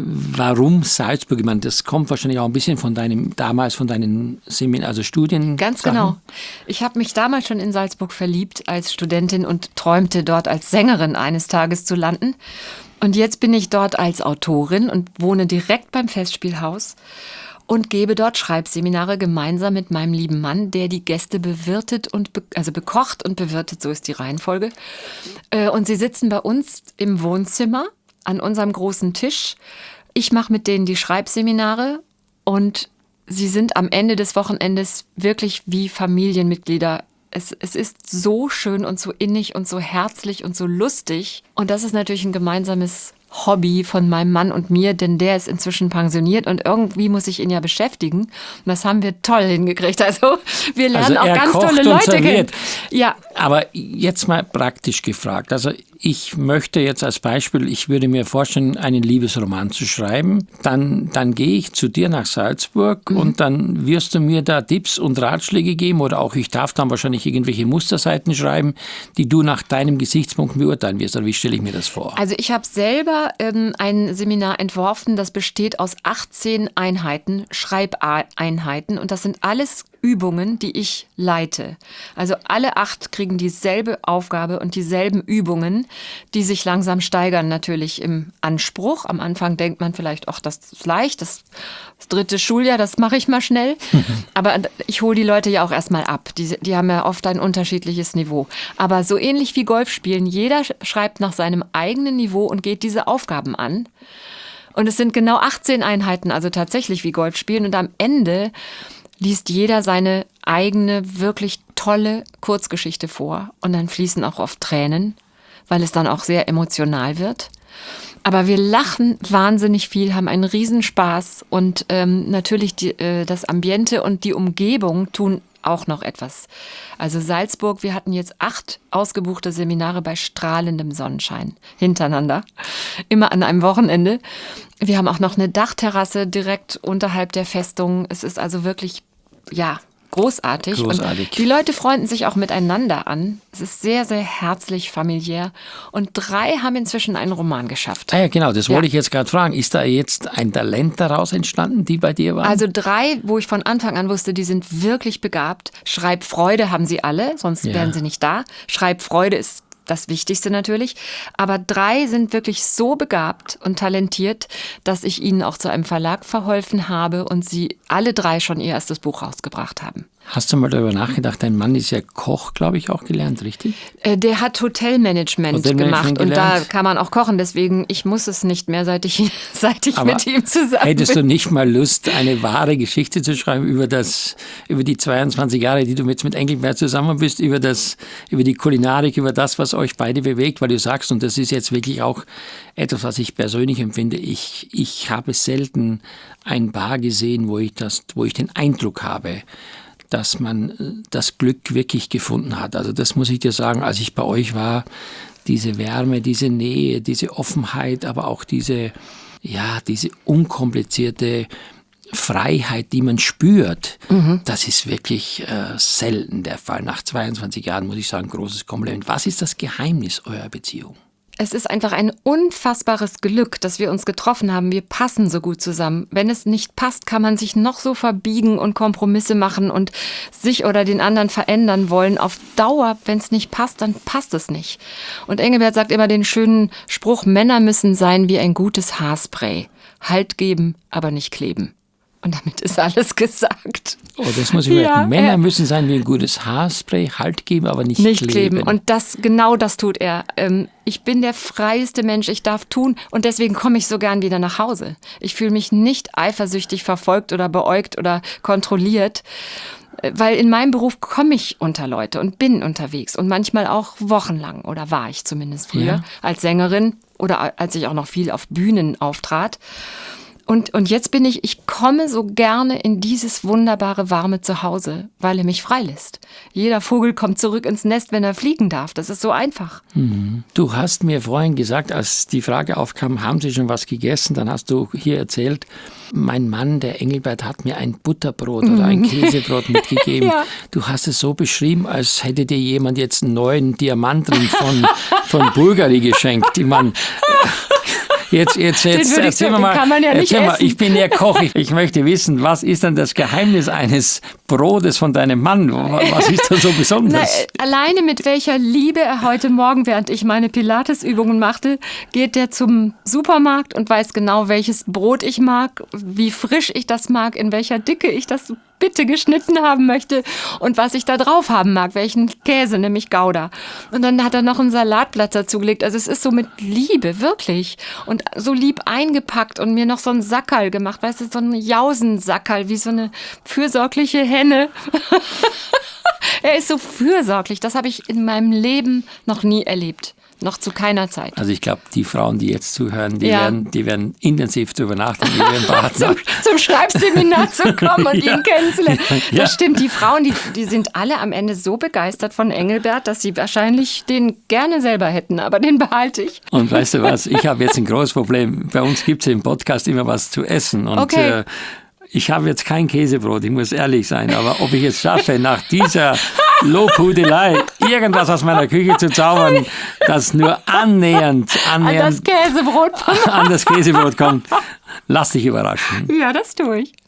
Warum Salzburg? Ich meine, das kommt wahrscheinlich auch ein bisschen von deinem, damals von deinen Semin, also Studien. Ganz genau. Ich habe mich damals schon in Salzburg verliebt als Studentin und träumte dort als Sängerin eines Tages zu landen. Und jetzt bin ich dort als Autorin und wohne direkt beim Festspielhaus und gebe dort Schreibseminare gemeinsam mit meinem lieben Mann, der die Gäste bewirtet und be- also bekocht und bewirtet, so ist die Reihenfolge. Äh, Und sie sitzen bei uns im Wohnzimmer an unserem großen Tisch. Ich mache mit denen die Schreibseminare und sie sind am Ende des Wochenendes wirklich wie Familienmitglieder. Es, es ist so schön und so innig und so herzlich und so lustig. Und das ist natürlich ein gemeinsames Hobby von meinem Mann und mir, denn der ist inzwischen pensioniert und irgendwie muss ich ihn ja beschäftigen. Und das haben wir toll hingekriegt. Also wir lernen Also er auch ganz kocht tolle und Leute kennen. serviert. Ja, Aber jetzt mal praktisch gefragt. Also ich möchte jetzt als Beispiel, ich würde mir vorstellen, einen Liebesroman zu schreiben. Dann, dann gehe ich zu dir nach Salzburg Mhm. und dann wirst du mir da Tipps und Ratschläge geben oder auch ich darf dann wahrscheinlich irgendwelche Musterseiten schreiben, die du nach deinem Gesichtspunkt beurteilen wirst. Oder wie stelle ich mir das vor? also ich habe selber ähm, ein Seminar entworfen, das besteht aus achtzehn Einheiten, Schreibeinheiten, und das sind alles Übungen, die ich leite. Also alle acht kriegen dieselbe Aufgabe und dieselben Übungen, die sich langsam steigern natürlich im Anspruch. Am Anfang denkt man vielleicht, ach, das ist leicht, das, das dritte Schuljahr, das mache ich mal schnell. Aber ich hole die Leute ja auch erstmal ab. Die, die haben ja oft ein unterschiedliches Niveau. Aber so ähnlich wie Golf spielen, jeder schreibt nach seinem eigenen Niveau und geht diese Aufgaben an. Und es sind genau achtzehn Einheiten, also tatsächlich wie Golf spielen. Und am Ende liest jeder seine eigene, wirklich tolle Kurzgeschichte vor. Und dann fließen auch oft Tränen, weil es dann auch sehr emotional wird. Aber wir lachen wahnsinnig viel, haben einen Riesenspaß und ähm, natürlich die, äh, das Ambiente und die Umgebung tun auch noch etwas. Also Salzburg, wir hatten jetzt acht ausgebuchte Seminare bei strahlendem Sonnenschein hintereinander, immer an einem Wochenende. Wir haben auch noch eine Dachterrasse direkt unterhalb der Festung. Es ist also wirklich, ja, großartig. Großartig. Und die Leute freunden sich auch miteinander an. Es ist sehr, sehr herzlich, familiär. Und drei haben inzwischen einen Roman geschafft. Ah ja, genau, das wollte Ja. ich jetzt gerade fragen. Ist da jetzt ein Talent daraus entstanden, die bei dir waren? Also drei, wo ich von Anfang an wusste, die sind wirklich begabt. Schreibfreude haben sie alle, sonst Ja. wären sie nicht da. Schreibfreude ist das Wichtigste natürlich. Aber drei sind wirklich so begabt und talentiert, dass ich ihnen auch zu einem Verlag verholfen habe und sie alle drei schon ihr erstes Buch rausgebracht haben. Hast du mal darüber nachgedacht, dein Mann ist ja Koch, glaube ich, auch gelernt, richtig? Äh, Der hat Hotelmanagement, Hotelmanagement gemacht und da gelernt. kann man auch kochen. Deswegen, ich muss es nicht mehr, seit ich, seit ich Aber mit ihm zusammen hättest bin. du nicht mal Lust, eine wahre Geschichte zu schreiben über das, über die zweiundzwanzig Jahre, die du jetzt mit Engelbert zusammen bist, über das, über die Kulinarik, über das, was euch beide bewegt, weil du sagst, und das ist jetzt wirklich auch etwas, was ich persönlich empfinde, ich, ich habe selten ein Bar gesehen, wo ich das, wo ich den Eindruck habe, dass man das Glück wirklich gefunden hat. Also das muss ich dir sagen, als ich bei euch war, diese Wärme, diese Nähe, diese Offenheit, aber auch diese, ja, diese unkomplizierte Freiheit, die man spürt, mhm. das ist wirklich äh, selten der Fall. Nach zweiundzwanzig Jahren muss ich sagen, großes Kompliment. Was ist das Geheimnis eurer Beziehung? Es ist einfach ein unfassbares Glück, dass wir uns getroffen haben. Wir passen so gut zusammen. Wenn es nicht passt, kann man sich noch so verbiegen und Kompromisse machen und sich oder den anderen verändern wollen. Auf Dauer, wenn es nicht passt, dann passt es nicht. Und Engelbert sagt immer den schönen Spruch, Männer müssen sein wie ein gutes Haarspray. Halt geben, aber nicht kleben. Und damit ist alles gesagt. Oh, das muss ich merken. Ja, Männer äh, müssen sein wie ein gutes Haarspray, Halt geben, aber nicht, Nicht kleben. kleben. Und das, genau das tut er. Ähm, ich bin der freieste Mensch, ich darf tun. Und deswegen komme ich so gern wieder nach Hause. Ich fühle mich nicht eifersüchtig verfolgt oder beäugt oder kontrolliert. Weil in meinem Beruf komme ich unter Leute und bin unterwegs. Und manchmal auch wochenlang. Oder war ich zumindest früher Ja. als Sängerin. Oder als ich auch noch viel auf Bühnen auftrat. Und, und jetzt bin ich, ich komme so gerne in dieses wunderbare, warme Zuhause, weil er mich freilässt. Jeder Vogel kommt zurück ins Nest, wenn er fliegen darf. Das ist so einfach. Du hast mir vorhin gesagt, als die Frage aufkam, haben Sie schon was gegessen? Dann hast du hier erzählt, mein Mann, der Engelbert, hat mir ein Butterbrot oder ein Käsebrot mitgegeben. Ja. Du hast es so beschrieben, als hätte dir jemand jetzt einen neuen Diamantring von, von Bulgari geschenkt. Ich meine, Jetzt, jetzt, jetzt würde ich erzähl so- mir den mal, kann man ja nicht erzähl mal, essen. ich bin ja Koch, ich, ich möchte wissen, was ist denn das Geheimnis eines Brotes von deinem Mann? Was ist da so Na, besonders? äh, alleine mit welcher Liebe er heute Morgen, während ich meine Pilates-Übungen machte, geht er zum Supermarkt und weiß genau, welches Brot ich mag, wie frisch ich das mag, in welcher Dicke ich das bitte geschnitten haben möchte und was ich da drauf haben mag, welchen Käse, nämlich Gouda. Und dann hat er noch ein Salatblatt dazugelegt. Also es ist so mit Liebe, wirklich. Und so lieb eingepackt und mir noch so ein Sackerl gemacht, weißt du, so ein Jausensackerl, wie so eine fürsorgliche Henne. Er ist so fürsorglich, das habe ich in meinem Leben noch nie erlebt. Noch zu keiner Zeit. Also ich glaube, die Frauen, die jetzt zuhören, die, Ja. werden, die werden intensiv darüber nachdenken, über ihren Partner. Zum, zum Schreibseminar zu kommen und Ja. ihn kennenzulernen. Ja. Das stimmt, die Frauen, die, die sind alle am Ende so begeistert von Engelbert, dass sie wahrscheinlich den gerne selber hätten, aber den behalte ich. Und weißt du was, ich habe jetzt ein großes Problem. Bei uns gibt es im Podcast immer was zu essen. Und Okay. äh, ich habe jetzt kein Käsebrot, ich muss ehrlich sein. Aber ob ich es schaffe, nach dieser Lobhudelei irgendwas aus meiner Küche zu zaubern, das nur annähernd, An annähernd das Käsebrot von an das Käsebrot kommt, lass dich überraschen. Ja, das tue ich.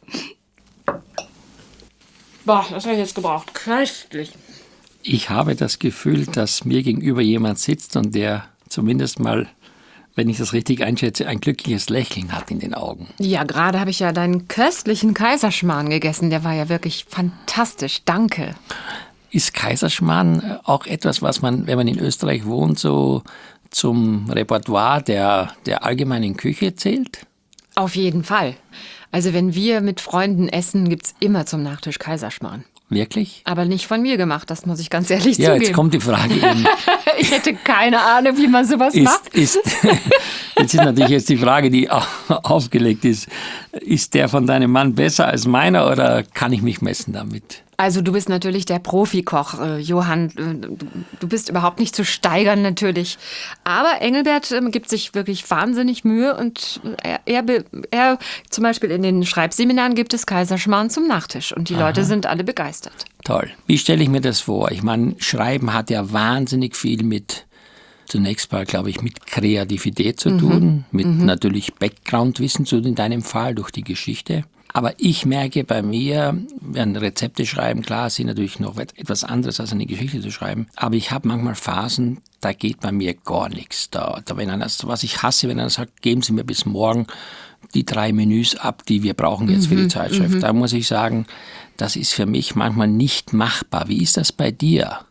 Boah, das habe ich jetzt gebraucht. Köstlich. Ich habe das Gefühl, dass mir gegenüber jemand sitzt und der zumindest mal, wenn ich das richtig einschätze, ein glückliches Lächeln hat in den Augen. Ja, gerade habe ich ja deinen köstlichen Kaiserschmarrn gegessen. Der war ja wirklich fantastisch. Danke. Ist Kaiserschmarrn auch etwas, was man, wenn man in Österreich wohnt, so zum Repertoire der, der allgemeinen Küche zählt? Auf jeden Fall. Also wenn wir mit Freunden essen, gibt es immer zum Nachtisch Kaiserschmarrn. Wirklich? Aber nicht von mir gemacht, das muss ich ganz ehrlich Ja, zugeben. jetzt kommt die Frage eben, Ich hätte keine Ahnung, wie man sowas ist, macht. ist, Jetzt ist natürlich jetzt die Frage, die aufgelegt ist, ist der von deinem Mann besser als meiner oder kann ich mich messen damit? Also du bist natürlich der Profikoch, äh, Johann. Äh, du bist überhaupt nicht zu steigern natürlich. Aber Engelbert äh, gibt sich wirklich wahnsinnig Mühe und er, er, er zum Beispiel in den Schreibseminaren gibt es Kaiserschmarrn zum Nachtisch und die Aha. Leute sind alle begeistert. Toll. Wie stelle ich mir das vor? Ich meine, Schreiben hat ja wahnsinnig viel mit, zunächst mal glaube ich, mit Kreativität zu tun, mhm. mit mhm. natürlich Backgroundwissen zu in deinem Fall durch die Geschichte. Aber ich merke bei mir, wenn Rezepte schreiben, klar, sind natürlich noch etwas anderes als eine Geschichte zu schreiben. Aber ich habe manchmal Phasen, da geht bei mir gar nichts. Da, da wenn einer, was ich hasse, wenn einer sagt, geben Sie mir bis morgen die drei Menüs ab, die wir brauchen jetzt mhm, für die Zeitschrift. Mhm. Da muss ich sagen, das ist für mich manchmal nicht machbar. Wie ist das bei dir?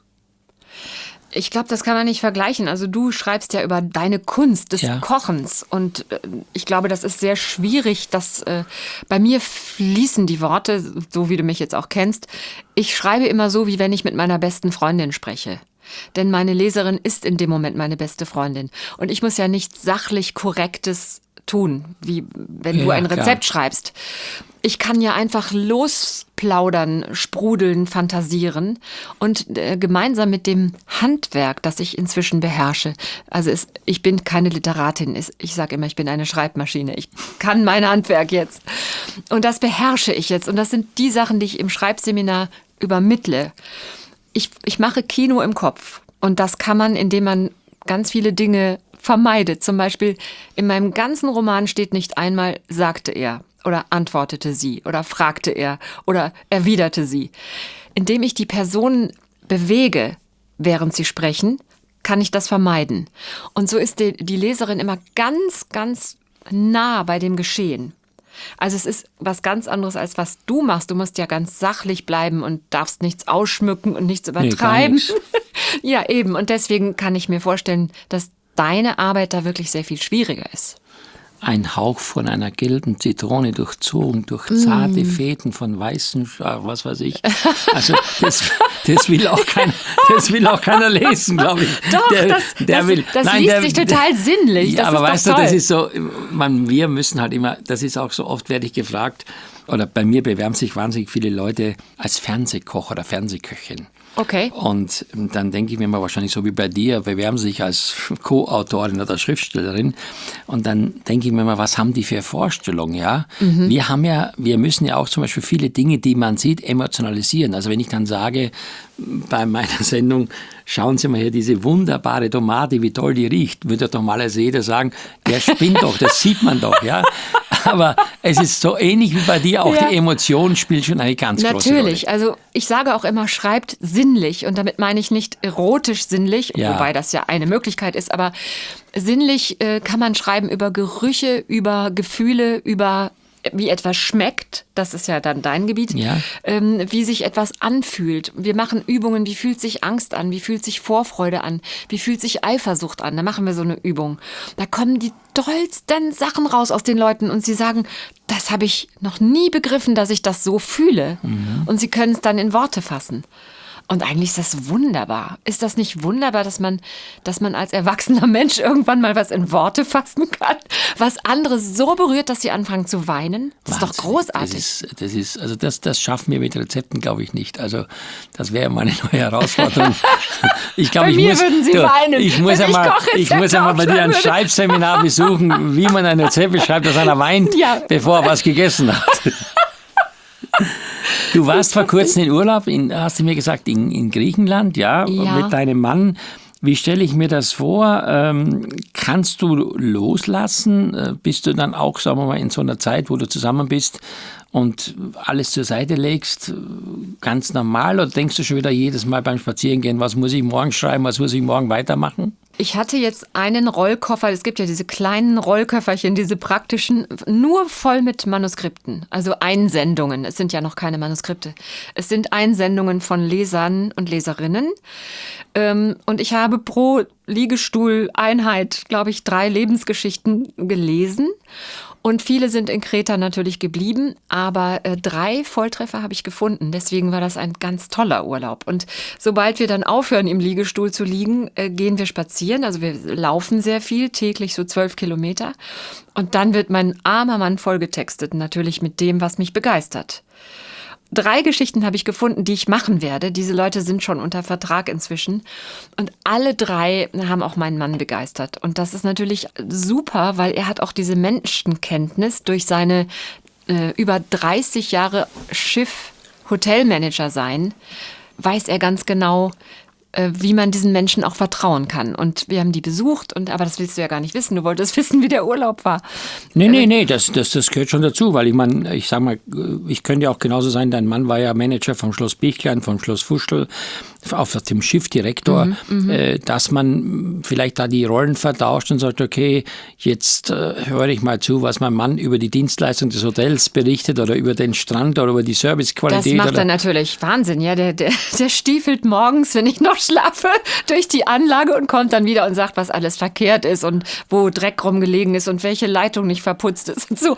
Ich glaube, das kann man nicht vergleichen. Also du schreibst ja über deine Kunst des ja. Kochens und äh, ich glaube, das ist sehr schwierig, dass äh, bei mir fließen die Worte, so wie du mich jetzt auch kennst. Ich schreibe immer so, wie wenn ich mit meiner besten Freundin spreche. Denn meine Leserin ist in dem Moment meine beste Freundin. Und ich muss ja nichts sachlich Korrektes tun, wie wenn ja, du ein Rezept klar. schreibst. Ich kann ja einfach losplaudern, sprudeln, fantasieren und äh, gemeinsam mit dem Handwerk, das ich inzwischen beherrsche, also es, ich bin keine Literatin, ich sage immer, ich bin eine Schreibmaschine, ich kann mein Handwerk jetzt und das beherrsche ich jetzt und das sind die Sachen, die ich im Schreibseminar übermittle. Ich, ich mache Kino im Kopf und das kann man, indem man ganz viele Dinge vermeidet. Zum Beispiel in meinem ganzen Roman steht nicht einmal, sagte er oder antwortete sie oder fragte er oder erwiderte sie. Indem ich die Personen bewege, während sie sprechen, kann ich das vermeiden. Und so ist die, die Leserin immer ganz, ganz nah bei dem Geschehen. Also es ist was ganz anderes, als was du machst. Du musst ja ganz sachlich bleiben und darfst nichts ausschmücken und nichts übertreiben. Nee, ja, eben. Und deswegen kann ich mir vorstellen, dass deine Arbeit da wirklich sehr viel schwieriger ist. Ein Hauch von einer gelben Zitrone durchzogen, durch zarte mm. Fäden von weißen, was weiß ich. Also das, das, will, auch kein, das will auch keiner lesen, glaube ich. Doch, der, das, der das, will, das nein, liest der, sich total der, sinnlich. Ja, das aber ist weißt doch du, toll. das ist so, man, wir müssen halt immer, das ist auch so oft, werde ich gefragt, oder bei mir bewerben sich wahnsinnig viele Leute als Fernsehkoch oder Fernsehköchin. Okay. Und dann denke ich mir mal, wahrscheinlich so wie bei dir, bewerben sich als Co-Autorin oder Schriftstellerin. Und dann denke ich mir mal, was haben die für Vorstellungen, ja? Mhm. Wir haben ja, wir müssen ja auch zum Beispiel viele Dinge, die man sieht, emotionalisieren. Also wenn ich dann sage, bei meiner Sendung, schauen Sie mal hier, diese wunderbare Tomate, wie toll die riecht, würde doch mal jeder sagen, der spinnt doch, das sieht man doch, ja? Aber es ist so ähnlich wie bei dir, auch ja. die Emotion spielt schon eine ganz Natürlich. große Rolle. Natürlich, also ich sage auch immer, schreibt sinnlich und damit meine ich nicht erotisch sinnlich, ja. wobei das ja eine Möglichkeit ist, aber sinnlich äh, kann man schreiben über Gerüche, über Gefühle, über wie etwas schmeckt, das ist ja dann dein Gebiet, ja. ähm, wie sich etwas anfühlt. Wir machen Übungen, wie fühlt sich Angst an, wie fühlt sich Vorfreude an, wie fühlt sich Eifersucht an. Da machen wir so eine Übung. Da kommen die tollsten Sachen raus aus den Leuten und sie sagen, das habe ich noch nie begriffen, dass ich das so fühle. Mhm. Und sie können es dann in Worte fassen. Und eigentlich ist das wunderbar. Ist das nicht wunderbar, dass man, dass man als erwachsener Mensch irgendwann mal was in Worte fassen kann, was andere so berührt, dass sie anfangen zu weinen? Das Wahnsinn. Ist doch großartig. Das ist, das ist, also das, das schaffen wir mit Rezepten, glaube ich, nicht. Also das wäre mal eine neue Herausforderung. Ich glaube, bei ich mir muss, würden Sie du, weinen. Ich muss ja mal, ich muss ja mal bei dir ein Schreibseminar besuchen, wie man ein Rezept beschreibt, dass einer weint, ja. bevor er was gegessen hat. Du warst vor kurzem in Urlaub, in, hast du mir gesagt, in, in Griechenland, ja, ja, mit deinem Mann. Wie stelle ich mir das vor? Ähm, kannst du loslassen? Bist du dann auch, sagen wir mal, in so einer Zeit, wo du zusammen bist und alles zur Seite legst, ganz normal? Oder denkst du schon wieder jedes Mal beim Spazierengehen, was muss ich morgen schreiben, was muss ich morgen weitermachen? Ich hatte jetzt einen Rollkoffer, es gibt ja diese kleinen Rollköfferchen, diese praktischen, nur voll mit Manuskripten, also Einsendungen. Es sind ja noch keine Manuskripte. Es sind Einsendungen von Lesern und Leserinnen. Und ich habe pro Liegestuhleinheit, glaube ich, drei Lebensgeschichten gelesen. Und viele sind in Kreta natürlich geblieben, aber äh, drei Volltreffer habe ich gefunden. Deswegen war das ein ganz toller Urlaub. Und sobald wir dann aufhören, im Liegestuhl zu liegen, äh, gehen wir spazieren. Also wir laufen sehr viel, täglich so zwölf Kilometer. Und dann wird mein armer Mann vollgetextet, natürlich mit dem, was mich begeistert. Drei Geschichten habe ich gefunden, die ich machen werde. Diese Leute sind schon unter Vertrag inzwischen. Und alle drei haben auch meinen Mann begeistert. Und das ist natürlich super, weil er hat auch diese Menschenkenntnis durch seine äh, über dreißig Jahre Schiff-Hotelmanager sein, weiß er ganz genau, wie man diesen Menschen auch vertrauen kann. Und wir haben die besucht, und aber das willst du ja gar nicht wissen. Du wolltest wissen, wie der Urlaub war. Nee, nee, nee, das, das, das gehört schon dazu, weil ich meine, ich sag mal, ich könnte ja auch genauso sein, dein Mann war ja Manager vom Schloss Bichlein, vom Schloss Fuschl, auf dem Schiff Direktor, mhm, äh, dass man vielleicht da die Rollen vertauscht und sagt, okay, jetzt äh, höre ich mal zu, was mein Mann über die Dienstleistung des Hotels berichtet oder über den Strand oder über die Servicequalität. Das macht oder er natürlich Wahnsinn, ja, der, der, der stiefelt morgens, wenn ich noch schlafe, durch die Anlage und kommt dann wieder und sagt, was alles verkehrt ist und wo Dreck rumgelegen ist und welche Leitung nicht verputzt ist und so.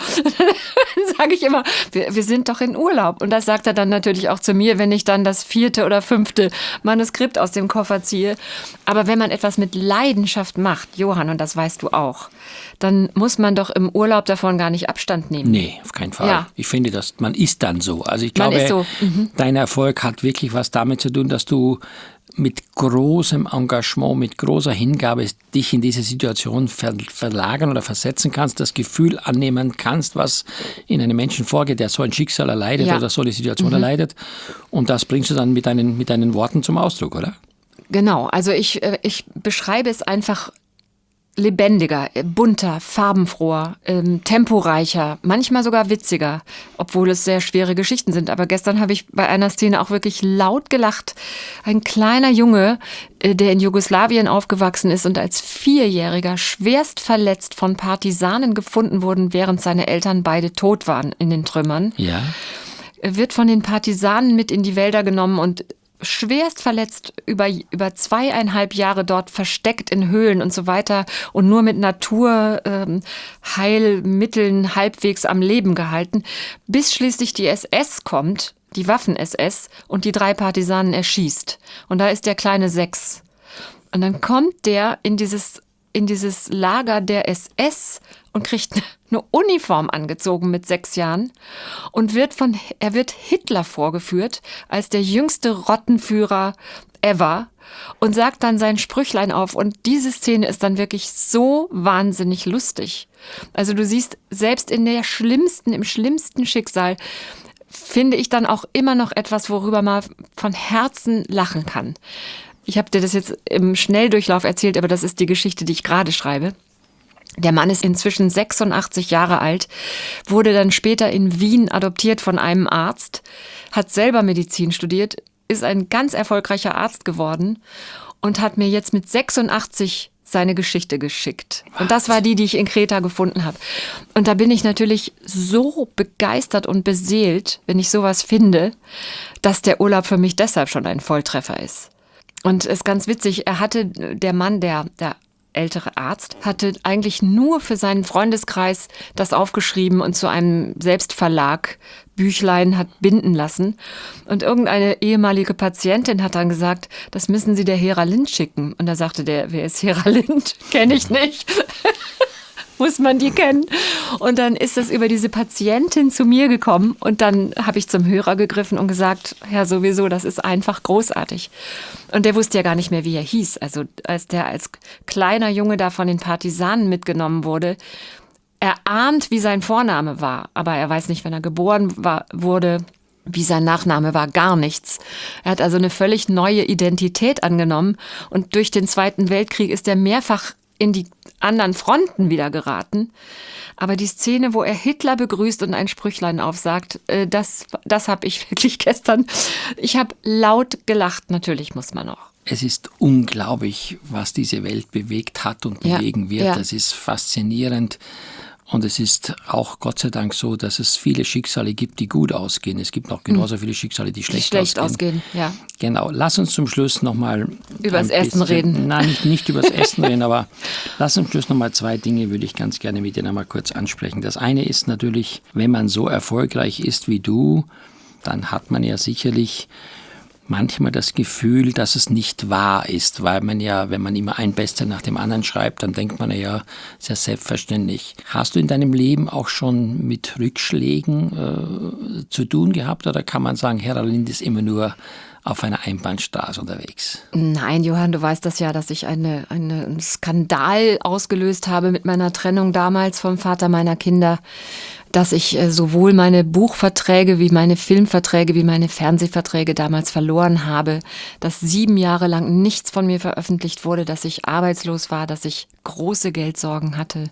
Dann sage ich immer, wir, wir sind doch in Urlaub. Und das sagt er dann natürlich auch zu mir, wenn ich dann das vierte oder fünfte Manuskript aus dem Koffer ziehe. Aber wenn man etwas mit Leidenschaft macht, Johann, und das weißt du auch, dann muss man doch im Urlaub davon gar nicht Abstand nehmen. Nee, auf keinen Fall. Ja. Ich finde, dass man ist dann so. Also ich man glaube, so. mhm. dein Erfolg hat wirklich was damit zu tun, dass du mit großem Engagement, mit großer Hingabe dich in diese Situation ver- verlagern oder versetzen kannst, das Gefühl annehmen kannst, was in einem Menschen vorgeht, der so ein Schicksal erleidet ja. oder so eine Situation mhm. erleidet. Und das bringst du dann mit deinen, mit deinen Worten zum Ausdruck, oder? Genau, also ich, ich beschreibe es einfach lebendiger, bunter, farbenfroher, ähm, temporeicher, manchmal sogar witziger, obwohl es sehr schwere Geschichten sind. Aber gestern habe ich bei einer Szene auch wirklich laut gelacht. Ein kleiner Junge, äh, der in Jugoslawien aufgewachsen ist und als Vierjähriger schwerst verletzt von Partisanen gefunden wurden, während seine Eltern beide tot waren in den Trümmern. Ja. Wird von den Partisanen mit in die Wälder genommen und schwerst verletzt über, über zweieinhalb Jahre dort versteckt in Höhlen und so weiter und nur mit Naturheilmitteln ähm, halbwegs am Leben gehalten, bis schließlich die S S kommt, die Waffen-S S, und die drei Partisanen erschießt. Und da ist der kleine sechs. Und dann kommt der in dieses, in dieses Lager der S S und kriegt eine Uniform angezogen mit sechs Jahren und wird von, er wird Hitler vorgeführt als der jüngste Rottenführer ever und sagt dann sein Sprüchlein auf. Und diese Szene ist dann wirklich so wahnsinnig lustig. Also du siehst, selbst in der schlimmsten, im schlimmsten Schicksal finde ich dann auch immer noch etwas, worüber man von Herzen lachen kann. Ich habe dir das jetzt im Schnelldurchlauf erzählt, aber das ist die Geschichte, die ich gerade schreibe. Der Mann ist inzwischen sechsundachtzig Jahre alt, wurde dann später in Wien adoptiert von einem Arzt, hat selber Medizin studiert, ist ein ganz erfolgreicher Arzt geworden und hat mir jetzt mit sechsundachtzig seine Geschichte geschickt. Und das war die, die ich in Kreta gefunden habe. Und da bin ich natürlich so begeistert und beseelt, wenn ich sowas finde, dass der Urlaub für mich deshalb schon ein Volltreffer ist. Und es ist ganz witzig, er hatte, der Mann, der, der ältere Arzt, hatte eigentlich nur für seinen Freundeskreis das aufgeschrieben und zu einem Selbstverlag Büchlein hat binden lassen. Und irgendeine ehemalige Patientin hat dann gesagt, das müssen Sie der Hera Lind schicken. Und da sagte der, wer ist Hera Lind? Kenne ich nicht. Muss man die kennen? Und dann ist es über diese Patientin zu mir gekommen und dann habe ich zum Hörer gegriffen und gesagt, ja sowieso, das ist einfach großartig. Und der wusste ja gar nicht mehr, wie er hieß. Also als der als kleiner Junge da von den Partisanen mitgenommen wurde, er ahnt, wie sein Vorname war, aber er weiß nicht, wenn er geboren war, wurde, wie sein Nachname war, gar nichts. Er hat also eine völlig neue Identität angenommen und durch den Zweiten Weltkrieg ist er mehrfach in die anderen Fronten wieder geraten. Aber die Szene, wo er Hitler begrüßt und ein Sprüchlein aufsagt, das, das habe ich wirklich gestern, ich habe laut gelacht, natürlich muss man auch. Es ist unglaublich, was diese Welt bewegt hat und bewegen ja, wird. Ja. Das ist faszinierend. Und es ist auch Gott sei Dank so, dass es viele Schicksale gibt, die gut ausgehen. Es gibt noch genauso viele Schicksale, die schlecht, die schlecht ausgehen. ausgehen. Ja. Genau. Lass uns zum Schluss nochmal über das Essen reden. Nein, nicht, nicht über das Essen reden, aber lass uns zum Schluss nochmal zwei Dinge, würde ich ganz gerne mit dir nochmal kurz ansprechen. Das eine ist natürlich, wenn man so erfolgreich ist wie du, dann hat man ja sicherlich manchmal das Gefühl, dass es nicht wahr ist, weil man ja, wenn man immer ein Bestseller nach dem anderen schreibt, dann denkt man ja, sehr selbstverständlich. Hast du in deinem Leben auch schon mit Rückschlägen äh, zu tun gehabt oder kann man sagen, Hera Lind ist immer nur auf einer Einbahnstraße unterwegs? Nein, Johann, du weißt das ja, dass ich eine, eine, einen Skandal ausgelöst habe mit meiner Trennung damals vom Vater meiner Kinder, dass ich äh, sowohl meine Buchverträge wie meine Filmverträge wie meine Fernsehverträge damals verloren habe, dass sieben Jahre lang nichts von mir veröffentlicht wurde, dass ich arbeitslos war, dass ich große Geldsorgen hatte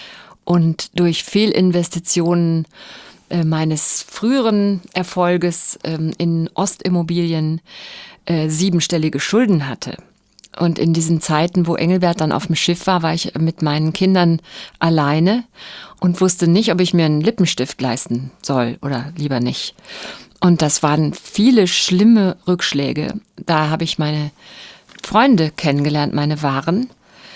und durch Fehlinvestitionen äh, meines früheren Erfolges ähm, in Ostimmobilien äh, siebenstellige Schulden hatte. Und in diesen Zeiten, wo Engelbert dann auf dem Schiff war, war ich mit meinen Kindern alleine und wusste nicht, ob ich mir einen Lippenstift leisten soll oder lieber nicht. Und das waren viele schlimme Rückschläge. Da habe ich meine Freunde kennengelernt, meine wahren.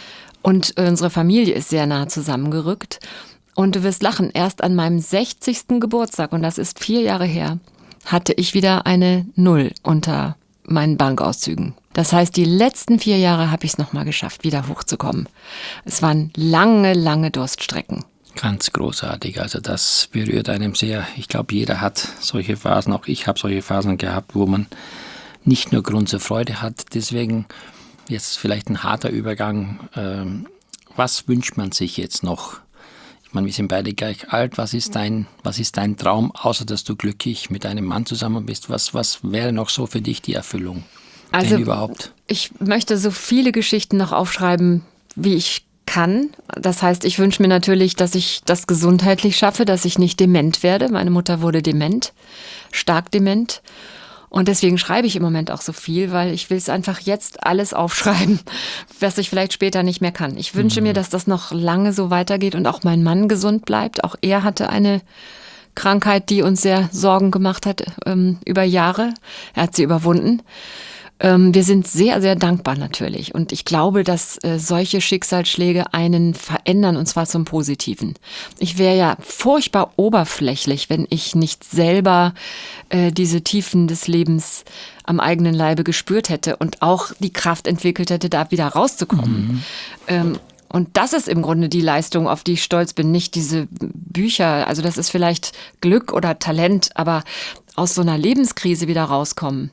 Und unsere Familie ist sehr nah zusammengerückt. Und du wirst lachen, erst an meinem sechzigsten Geburtstag, und das ist vier Jahre her, hatte ich wieder eine Null unter meinen Bankauszügen. Das heißt, die letzten vier Jahre habe ich es nochmal geschafft, wieder hochzukommen. Es waren lange, lange Durststrecken. Ganz großartig. Also das berührt einem sehr. Ich glaube, jeder hat solche Phasen. Auch ich habe solche Phasen gehabt, wo man nicht nur Grund zur Freude hat. Deswegen jetzt vielleicht ein harter Übergang. Ähm, was wünscht man sich jetzt noch? Ich meine, wir sind beide gleich alt. Was ist dein, was ist dein Traum, außer dass du glücklich mit einem Mann zusammen bist? Was, was wäre noch so für dich die Erfüllung? Also Denn überhaupt? Ich möchte so viele Geschichten noch aufschreiben, wie ich kann. Das heißt, ich wünsche mir natürlich, dass ich das gesundheitlich schaffe, dass ich nicht dement werde. Meine Mutter wurde dement, stark dement. Und deswegen schreibe ich im Moment auch so viel, weil ich will es einfach jetzt alles aufschreiben, was ich vielleicht später nicht mehr kann. Ich wünsche mhm. mir, dass das noch lange so weitergeht und auch mein Mann gesund bleibt. Auch er hatte eine Krankheit, die uns sehr Sorgen gemacht hat ähm, über Jahre. Er hat sie überwunden. Ähm, wir sind sehr, sehr dankbar natürlich. Und ich glaube, dass äh, solche Schicksalsschläge einen verändern, und zwar zum Positiven. Ich wäre ja furchtbar oberflächlich, wenn ich nicht selber äh, diese Tiefen des Lebens am eigenen Leibe gespürt hätte und auch die Kraft entwickelt hätte, da wieder rauszukommen. Mhm. Ähm, Und das ist im Grunde die Leistung, auf die ich stolz bin, nicht diese Bücher. Also das ist vielleicht Glück oder Talent, aber aus so einer Lebenskrise wieder rauskommen,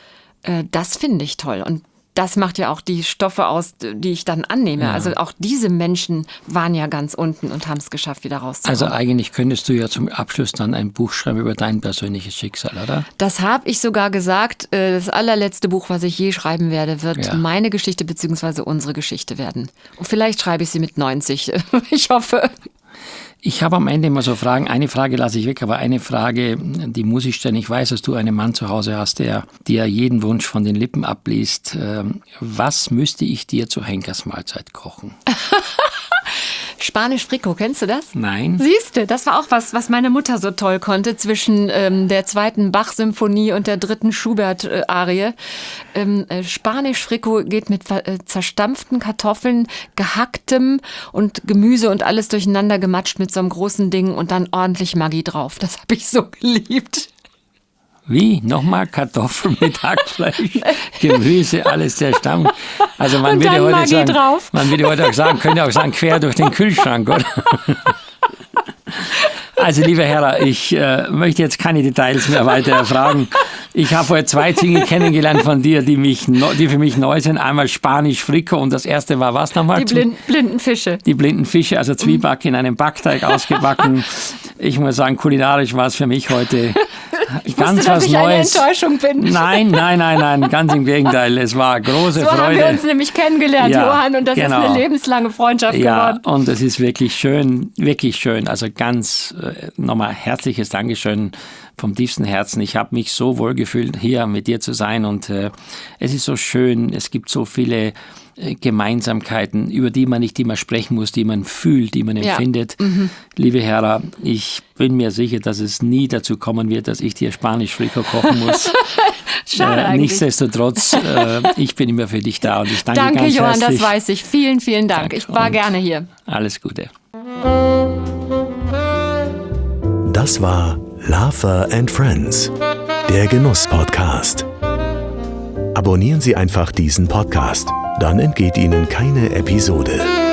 äh, das finde ich toll. Und das macht ja auch die Stoffe aus, die ich dann annehme. Ja. Also auch diese Menschen waren ja ganz unten und haben es geschafft, wieder rauszukommen. Also eigentlich könntest du ja zum Abschluss dann ein Buch schreiben über dein persönliches Schicksal, oder? Das habe ich sogar gesagt. Das allerletzte Buch, was ich je schreiben werde, wird ja. meine Geschichte bzw. unsere Geschichte werden. Und vielleicht schreibe ich sie mit neunzig. Ich hoffe. Ich habe am Ende immer so Fragen. Eine Frage lasse ich weg, aber eine Frage, die muss ich stellen. Ich weiß, dass du einen Mann zu Hause hast, der dir jeden Wunsch von den Lippen abliest. Was müsste ich dir zur Henkersmahlzeit kochen? Spanisch Fricot, kennst du das? Nein. Siehst du, das war auch was, was meine Mutter so toll konnte, zwischen ähm, der zweiten Bach-Symphonie und der dritten Schubert-Arie. Ähm, äh, Spanisch Fricot geht mit äh, zerstampften Kartoffeln, gehacktem und Gemüse und alles durcheinander gematscht mit so einem großen Ding und dann ordentlich Maggi drauf. Das habe ich so geliebt. Wie? Nochmal Kartoffeln mit Hackfleisch, Gemüse, alles zerstampft. Also man würde heute Maggi sagen, drauf. man würde heute auch sagen, könnte auch sagen, quer durch den Kühlschrank, oder? Also liebe Hera, ich äh, möchte jetzt keine Details mehr weiter erfragen. Ich habe heute zwei Dinge kennengelernt von dir, die, mich, die für mich neu sind. Einmal Spanisch Fricot und das erste war was nochmal? Die blind, blinden Fische. Die blinden Fische, also Zwieback in einem Backteig ausgebacken. Ich muss sagen, kulinarisch war es für mich heute ich ganz wusste, was dass ich Neues. Eine Enttäuschung bin. Nein, nein, nein, nein, ganz im Gegenteil. Es war große so Freude. So haben wir uns nämlich kennengelernt, ja, Johann, und das genau. ist eine lebenslange Freundschaft ja, geworden. Und es ist wirklich schön, wirklich schön. Also ganz äh, nochmal herzliches Dankeschön vom tiefsten Herzen. Ich habe mich so wohl gefühlt, hier mit dir zu sein und äh, es ist so schön, es gibt so viele äh, Gemeinsamkeiten, über die man nicht immer sprechen muss, die man fühlt, die man Ja. empfindet. Mhm. Liebe Hera, ich bin mir sicher, dass es nie dazu kommen wird, dass ich dir Spanisch-Fricot kochen muss. Schade äh, eigentlich. Nichtsdestotrotz, äh, ich bin immer für dich da und ich danke, Danke, ganz Johann, herzlich. das weiß ich. Vielen, vielen Dank. Danke. Ich war Und gerne hier. Alles Gute. Das war Laffer and Friends, der Genuss-Podcast. Abonnieren Sie einfach diesen Podcast, dann entgeht Ihnen keine Episode.